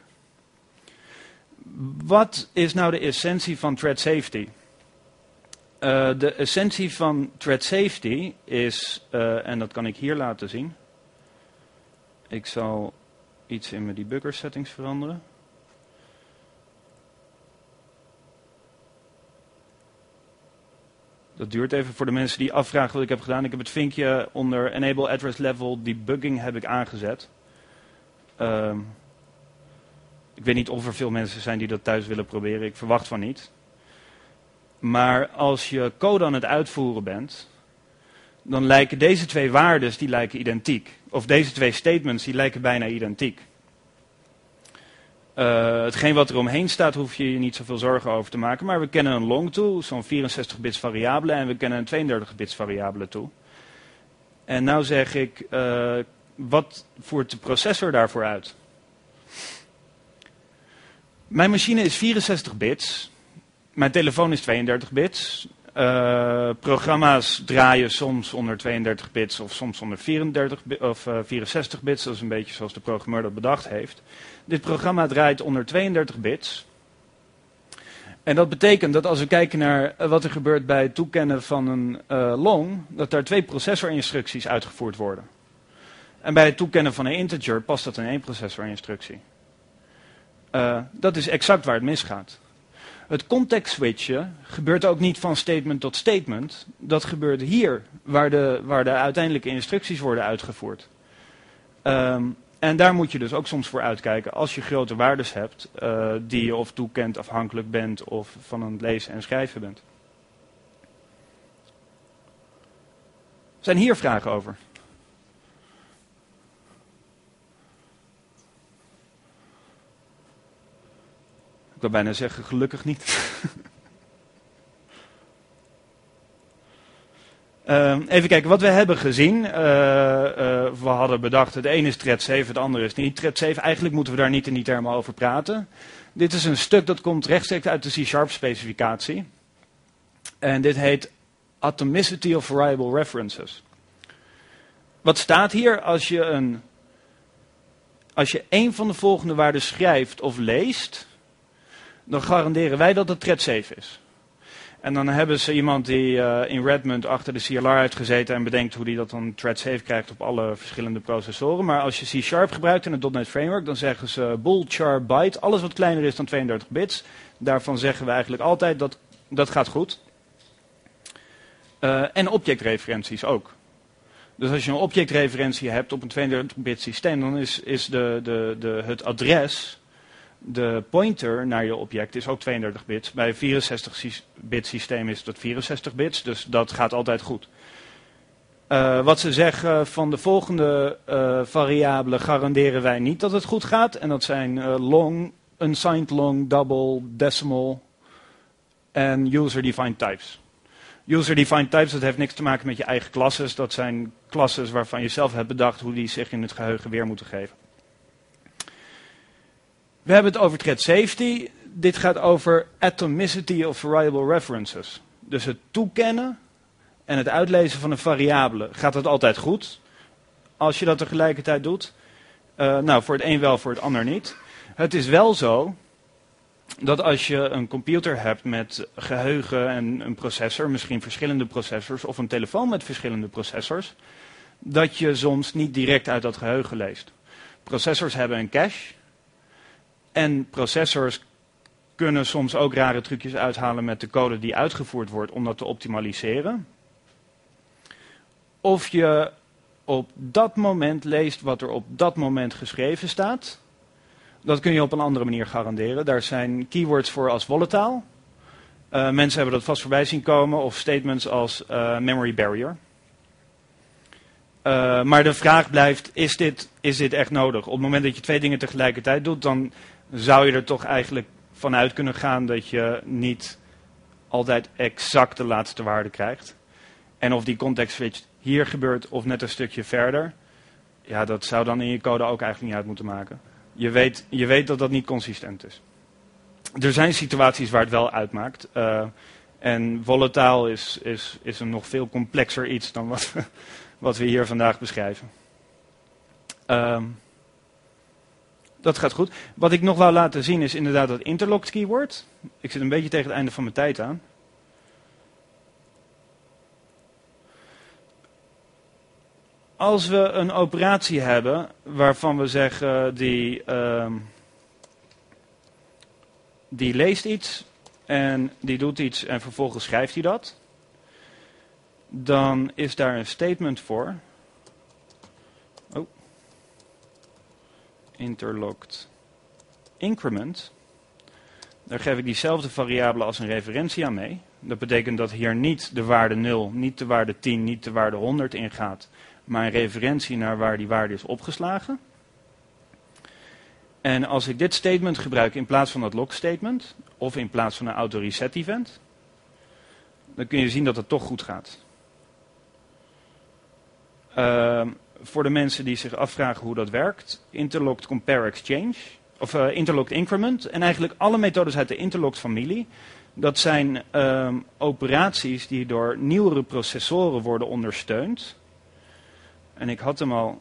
Wat is nou de essentie van thread safety? Uh, de essentie van thread safety is, uh, en dat kan ik hier laten zien. Ik zal iets in mijn debugger settings veranderen. Dat duurt even voor de mensen die afvragen wat ik heb gedaan. Ik heb het vinkje onder Enable Address Level Debugging heb ik aangezet. Uh, ik weet niet of er veel mensen zijn die dat thuis willen proberen. Ik verwacht van niet. Maar als je code aan het uitvoeren bent, dan lijken deze twee waardes die lijken identiek. Of deze twee statements die lijken bijna identiek. Uh, hetgeen wat er omheen staat, hoef je je niet zoveel zorgen over te maken. Maar we kennen een long toe, zo'n vierenzestig bits variabele, en we kennen een tweeëndertig bits variabele toe. En nou zeg ik, uh, wat voert de processor daarvoor uit? Mijn machine is vierenzestig bits. Mijn telefoon is tweeëndertig bits. Uh, programma's draaien soms onder tweeëndertig bits of soms onder vierendertig of uh, vierenzestig bits. Dat is een beetje zoals de programmeur dat bedacht heeft. Dit programma draait onder tweeëndertig bits. En dat betekent dat als we kijken naar wat er gebeurt bij het toekennen van een uh, long, dat daar twee processorinstructies uitgevoerd worden. En bij het toekennen van een integer past dat in één processorinstructie. Uh, dat is exact waar het misgaat. Het context switchen gebeurt ook niet van statement tot statement. Dat gebeurt hier, waar de, waar de uiteindelijke instructies worden uitgevoerd. Um, en daar moet je dus ook soms voor uitkijken als je grote waardes hebt, uh, die je of toekent, afhankelijk bent of van het lezen en schrijven bent. Zijn hier vragen over? Ik wil bijna zeggen, gelukkig niet. uh, even kijken, wat we hebben gezien. Uh, uh, we hadden bedacht, het ene is thread safe, het andere is niet thread safe. Eigenlijk moeten we daar niet in die termen over praten. Dit is een stuk dat komt rechtstreeks uit de C-sharp specificatie. En dit heet Atomicity of Variable References. Wat staat hier als je een, als je een van de volgende waarden schrijft of leest, dan garanderen wij dat het thread safe is. En dan hebben ze iemand die uh, in Redmond achter de C L R heeft gezeten en bedenkt hoe die dat dan thread safe krijgt op alle verschillende processoren. Maar als je C-sharp gebruikt in het .NET Framework, dan zeggen ze bool, char, byte, alles wat kleiner is dan tweeëndertig bits. Daarvan zeggen we eigenlijk altijd dat dat gaat goed. Uh, en objectreferenties ook. Dus als je een objectreferentie hebt op een tweeëndertig bit systeem, dan is, is de, de, de, het adres, de pointer naar je object is ook tweeëndertig bits. Bij een vierenzestig bit systeem is dat vierenzestig bits, dus dat gaat altijd goed. Uh, wat ze zeggen van de volgende uh, variabelen garanderen wij niet dat het goed gaat. En dat zijn uh, long, unsigned long, double, decimal en user-defined types. User-defined types, dat heeft niks te maken met je eigen classes. Dat zijn classes waarvan je zelf hebt bedacht hoe die zich in het geheugen weer moeten geven. We hebben het over thread safety. Dit gaat over atomicity of variable references. Dus het toekennen en het uitlezen van een variabele. Gaat dat altijd goed? Als je dat tegelijkertijd doet? Uh, nou, voor het een wel, voor het ander niet. Het is wel zo dat als je een computer hebt met geheugen en een processor, misschien verschillende processors, of een telefoon met verschillende processors, dat je soms niet direct uit dat geheugen leest. Processors hebben een cache en processors kunnen soms ook rare trucjes uithalen met de code die uitgevoerd wordt om dat te optimaliseren. Of je op dat moment leest wat er op dat moment geschreven staat, dat kun je op een andere manier garanderen. Daar zijn keywords voor als volatile. Uh, mensen hebben dat vast voorbij zien komen, of statements als uh, memory barrier. Uh, maar de vraag blijft, is dit, is dit echt nodig? Op het moment dat je twee dingen tegelijkertijd doet, dan zou je er toch eigenlijk vanuit kunnen gaan dat je niet altijd exact de laatste waarde krijgt. En of die context switch hier gebeurt of net een stukje verder, ja, dat zou dan in je code ook eigenlijk niet uit moeten maken. Je weet, je weet dat dat niet consistent is. Er zijn situaties waar het wel uitmaakt. Uh, en volatile is, is, is een nog veel complexer iets dan wat, wat we hier vandaag beschrijven. Uh, dat gaat goed. Wat ik nog wou laten zien is inderdaad dat interlocked keyword. Ik zit een beetje tegen het einde van mijn tijd aan. Als we een operatie hebben waarvan we zeggen die, uh, die leest iets en die doet iets en vervolgens schrijft hij dat, dan is daar een statement voor. Oh. Interlocked increment. Daar geef ik diezelfde variabele als een referentie aan mee. Dat betekent dat hier niet de waarde nul, niet de waarde tien, niet de waarde honderd ingaat, maar een referentie naar waar die waarde is opgeslagen. En als ik dit statement gebruik in plaats van dat log statement, of in plaats van een auto-reset event, dan kun je zien dat het toch goed gaat. Uh, voor de mensen die zich afvragen hoe dat werkt, interlocked compare exchange, of uh, interlocked increment, en eigenlijk alle methodes uit de interlocked familie, dat zijn uh, operaties die door nieuwere processoren worden ondersteund. En ik had hem al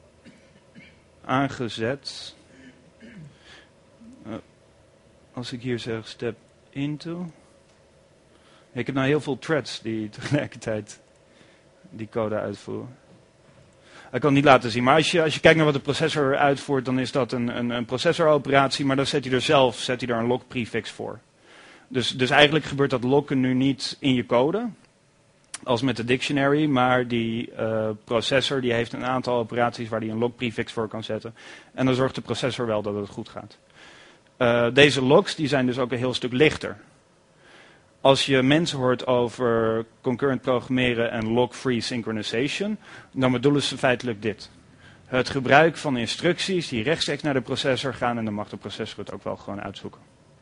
aangezet. Uh, als ik hier zeg step into. Ik heb nou heel veel threads die tegelijkertijd die code uitvoeren. Ik kan het niet laten zien, maar als je, als je kijkt naar wat de processor uitvoert, dan is dat een, een, een processoroperatie, maar dan zet hij er zelf zet hij er een lock prefix voor. Dus, dus eigenlijk gebeurt dat locken nu niet in je code, als met de dictionary, maar die uh, processor die heeft een aantal operaties waar hij een log prefix voor kan zetten. En dan zorgt de processor wel dat het goed gaat. Uh, deze logs die zijn dus ook een heel stuk lichter. Als je mensen hoort over concurrent programmeren en log-free synchronization, dan bedoelen ze feitelijk dit. Het gebruik van instructies die rechtstreeks naar de processor gaan en dan mag de processor het ook wel gewoon uitzoeken.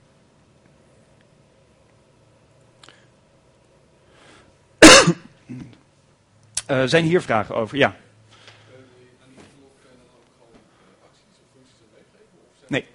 Uh, zijn hier vragen over? Ja. Nee.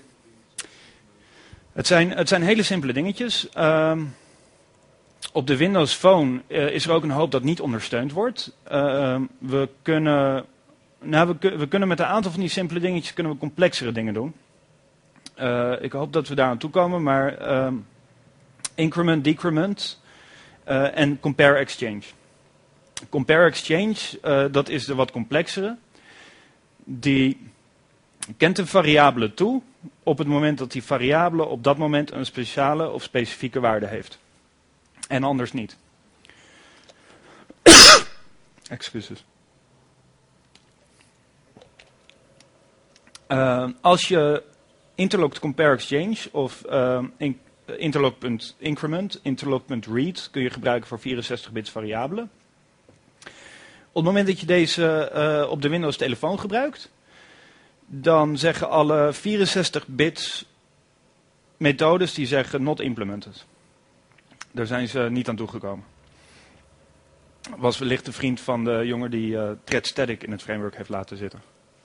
Het zijn, het zijn hele simpele dingetjes. Uh, op de Windows Phone uh, is er ook een hoop dat niet ondersteund wordt. Uh, we, kunnen, nou, we, we kunnen met een aantal van die simpele dingetjes kunnen we complexere dingen doen. Uh, ik hoop dat we daar aan toe komen, maar uh, increment, decrement uh, en compare exchange. Compare exchange, uh, dat is de wat complexere. Die kent een variabele toe op het moment dat die variabele op dat moment een speciale of specifieke waarde heeft. En anders niet. Excuses. Uh, als je interlocked compare exchange of uh, in, uh, interlock.increment, interlock.read kun je gebruiken voor vierenzestig bits variabelen. Op het moment dat je deze uh, op de Windows telefoon gebruikt, dan zeggen alle vierenzestig bits methodes die zeggen not implemented. Daar zijn ze niet aan toegekomen. Was wellicht de vriend van de jongen die uh, thread static in het framework heeft laten zitten.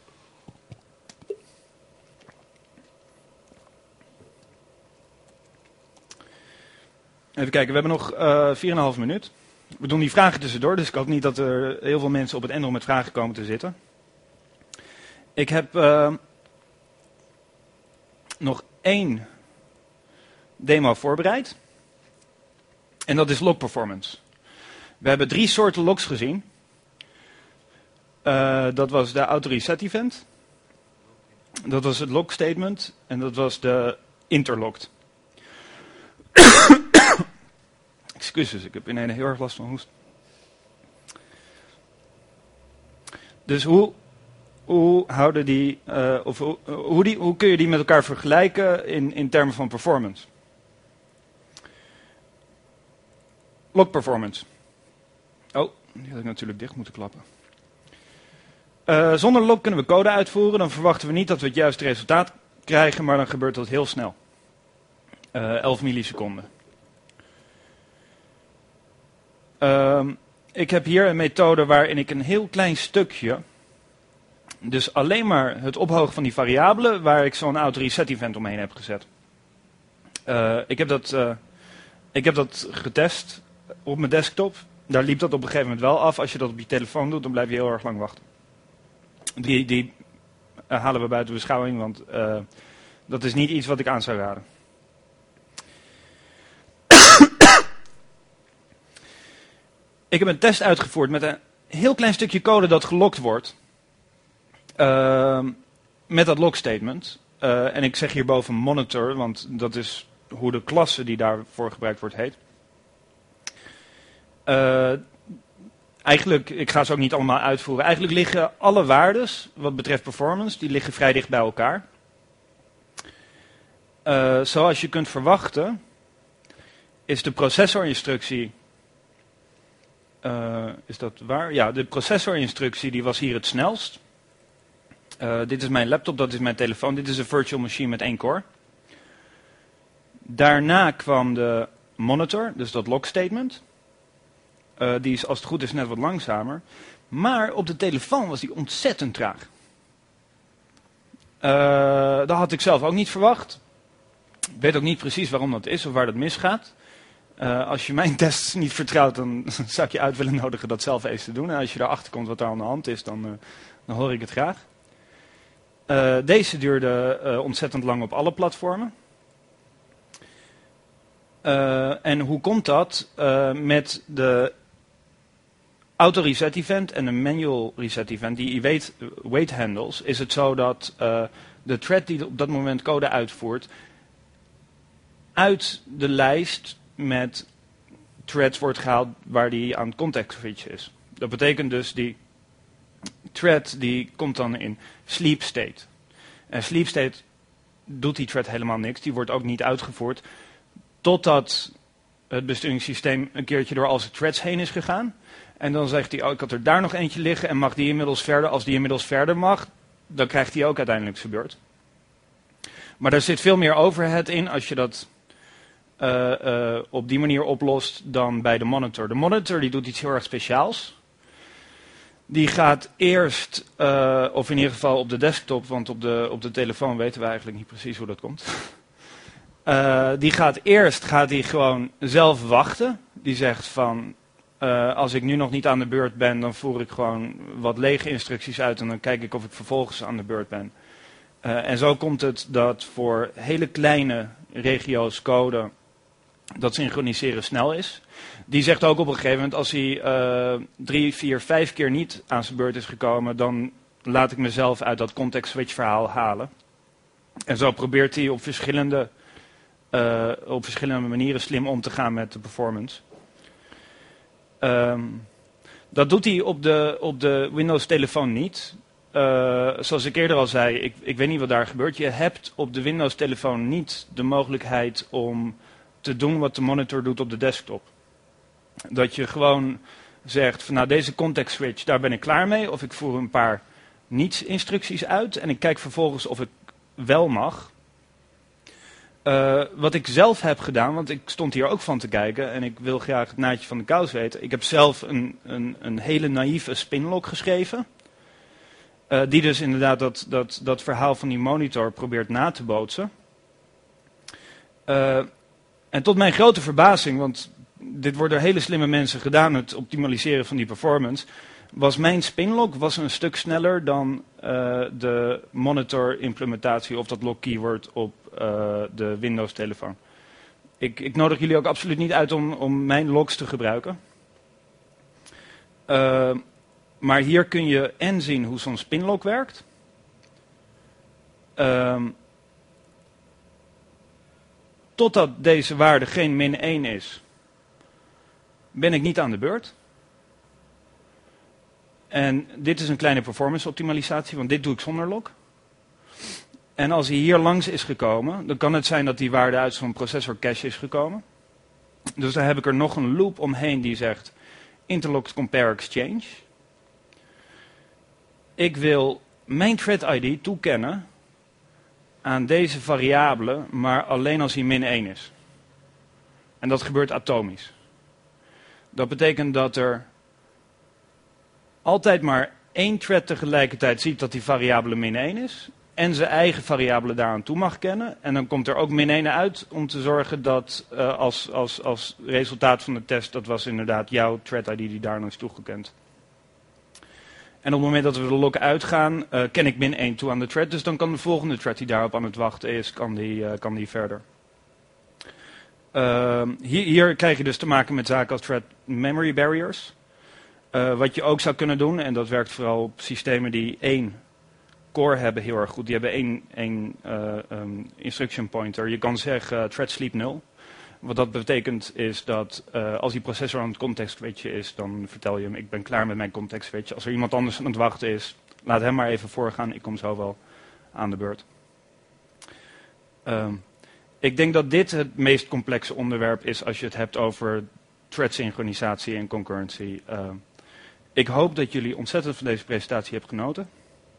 Even kijken, we hebben nog uh, vier komma vijf minuut. We doen die vragen tussendoor, dus ik hoop niet dat er heel veel mensen op het einde met vragen komen te zitten. Ik heb uh, nog één demo voorbereid. En dat is log performance. We hebben drie soorten logs gezien. Uh, dat was de auto-reset event. Dat was het log statement. En dat was de interlogged. Excuses, ik heb ineens heel erg last van hoest. Dus hoe, hoe, houden die, uh, of hoe, hoe, die, hoe kun je die met elkaar vergelijken in, in termen van performance? Log performance. Oh, die had ik natuurlijk dicht moeten klappen. Uh, zonder log kunnen we code uitvoeren. Dan verwachten we niet dat we het juiste resultaat krijgen, maar dan gebeurt dat heel snel. Uh, elf milliseconden. Uh, ik heb hier een methode waarin ik een heel klein stukje, dus alleen maar het ophogen van die variabelen, waar ik zo'n auto-reset event omheen heb gezet. Uh, ik, heb dat, uh, ik heb dat getest op mijn desktop. Daar liep dat op een gegeven moment wel af. Als je dat op je telefoon doet, dan blijf je heel erg lang wachten. Die, die uh, halen we buiten beschouwing, want uh, dat is niet iets wat ik aan zou raden. Ik heb een test uitgevoerd met een heel klein stukje code dat gelokt wordt. Uh, met dat log statement. Uh, en ik zeg hierboven monitor, want dat is hoe de klasse die daarvoor gebruikt wordt heet. Uh, eigenlijk, ik ga ze ook niet allemaal uitvoeren. Eigenlijk liggen alle waardes, wat betreft performance, die liggen vrij dicht bij elkaar. Uh, zoals je kunt verwachten, is de processorinstructie... Uh, is dat waar? Ja, de processorinstructie die was hier het snelst. Uh, dit is mijn laptop, dat is mijn telefoon. Dit is een virtual machine met één core. Daarna kwam de monitor, dus dat log statement. Uh, die is als het goed is net wat langzamer. Maar op de telefoon was die ontzettend traag. Uh, dat had ik zelf ook niet verwacht. Ik weet ook niet precies waarom dat is of waar dat misgaat. Uh, als je mijn tests niet vertrouwt, dan zou ik je uit willen nodigen dat zelf eens te doen. En als je erachter komt wat daar aan de hand is, dan, uh, dan hoor ik het graag. Uh, deze duurde uh, ontzettend lang op alle platformen. Uh, en hoe komt dat? Uh, met de auto-reset event en de manual reset event, die wait, wait handles, is het zo dat uh, de thread die op dat moment code uitvoert, uit de lijst met threads wordt gehaald waar die aan context switch is. Dat betekent dus die thread die komt dan in sleep state. En sleep state doet die thread helemaal niks. Die wordt ook niet uitgevoerd totdat het besturingssysteem een keertje door al zijn threads heen is gegaan. En dan zegt hij, oh, ik had er daar nog eentje liggen en mag die inmiddels verder. Als die inmiddels verder mag, dan krijgt hij ook uiteindelijk zijn beurt. Maar er zit veel meer overhead in als je dat uh, uh, op die manier oplost dan bij de monitor. De monitor die doet iets heel erg speciaals. Die gaat eerst, uh, of in ieder geval op de desktop, want op de, op de telefoon weten we eigenlijk niet precies hoe dat komt. Uh, die gaat eerst gaat die gewoon zelf wachten. Die zegt van, uh, als ik nu nog niet aan de beurt ben, dan voer ik gewoon wat lege instructies uit en dan kijk ik of ik vervolgens aan de beurt ben. Uh, en zo komt het dat voor hele kleine regio's code dat synchroniseren snel is. Die zegt ook op een gegeven moment, als hij uh, drie, vier, vijf keer niet aan zijn beurt is gekomen, dan laat ik mezelf uit dat context switch verhaal halen. En zo probeert hij op verschillende, uh, op verschillende manieren slim om te gaan met de performance. Um, dat doet hij op de, op de Windows telefoon niet. Uh, zoals ik eerder al zei, ik, ik weet niet wat daar gebeurt. Je hebt op de Windows telefoon niet de mogelijkheid om te doen wat de monitor doet op de desktop. Dat je gewoon zegt van nou deze context switch, daar ben ik klaar mee. Of ik voer een paar niets instructies uit en ik kijk vervolgens of ik wel mag. Uh, wat ik zelf heb gedaan, want ik stond hier ook van te kijken en ik wil graag het naadje van de kous weten. Ik heb zelf een, een, een hele naïeve spinlock geschreven. Uh, die dus inderdaad dat, dat, dat verhaal van die monitor probeert na te bootsen. Uh, en tot mijn grote verbazing, want dit wordt door hele slimme mensen gedaan, het optimaliseren van die performance, was mijn spinlock was een stuk sneller dan uh, de monitor implementatie of dat lock keyword op uh, de Windows telefoon. Ik, ik nodig jullie ook absoluut niet uit om, om mijn logs te gebruiken. Uh, maar hier kun je en zien hoe zo'n spinlock werkt. Uh, totdat deze waarde geen min één is, ben ik niet aan de beurt. En dit is een kleine performance optimalisatie, want dit doe ik zonder log. En als hij hier langs is gekomen, dan kan het zijn dat die waarde uit zo'n processor cache is gekomen. Dus dan heb ik er nog een loop omheen die zegt interlocked compare exchange. Ik wil mijn thread I D toekennen aan deze variabele, maar alleen als hij min één is. En dat gebeurt atomisch. Dat betekent dat er altijd maar één thread tegelijkertijd ziet dat die variabele min één is. En zijn eigen variabele daaraan toe mag kennen. En dan komt er ook min één uit om te zorgen dat uh, als, als, als resultaat van de test, dat was inderdaad jouw thread I D die daar nog is toegekend. En op het moment dat we de log uitgaan, uh, ken ik min één toe aan de thread. Dus dan kan de volgende thread die daarop aan het wachten is, kan die, uh, kan die verder. Uh, hier, hier krijg je dus te maken met zaken als thread memory barriers. Uh, wat je ook zou kunnen doen, en dat werkt vooral op systemen die één core hebben heel erg goed. Die hebben één, één uh, um, instruction pointer. Je kan zeggen uh, thread sleep nul. Wat dat betekent is dat uh, als die processor aan het context switchen is, dan vertel je hem, ik ben klaar met mijn context switch. Als er iemand anders aan het wachten is, laat hem maar even voorgaan, ik kom zo wel aan de beurt. Um, ik denk dat dit het meest complexe onderwerp is als je het hebt over thread synchronisatie en concurrency. Uh, ik hoop dat jullie ontzettend van deze presentatie hebben genoten.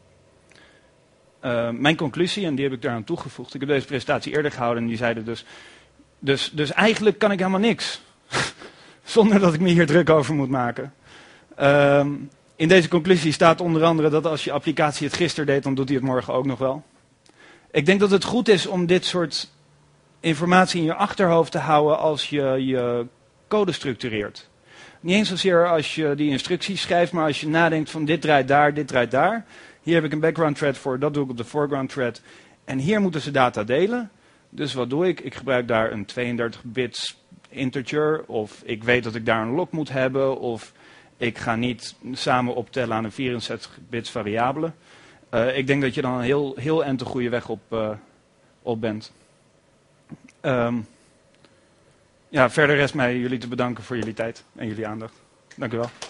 Uh, mijn conclusie, en die heb ik daaraan toegevoegd, ik heb deze presentatie eerder gehouden en die zeiden dus, dus, dus eigenlijk kan ik helemaal niks. Zonder dat ik me hier druk over moet maken. Uh, in deze conclusie staat onder andere dat als je applicatie het gisteren deed, dan doet hij het morgen ook nog wel. Ik denk dat het goed is om dit soort informatie in je achterhoofd te houden als je je code structureert. Niet eens zozeer als je die instructies schrijft, maar als je nadenkt van dit draait daar, dit draait daar. Hier heb ik een background thread voor, dat doe ik op de foreground thread. En hier moeten ze data delen. Dus wat doe ik? Ik gebruik daar een tweeëndertig bits integer. Of ik weet dat ik daar een log moet hebben. Of ik ga niet samen optellen aan een vierenzestig bits variabele. Uh, ik denk dat je dan een heel, heel eind de goede weg op, uh, op bent. Um, ja, verder rest mij jullie te bedanken voor jullie tijd en jullie aandacht. Dank u wel.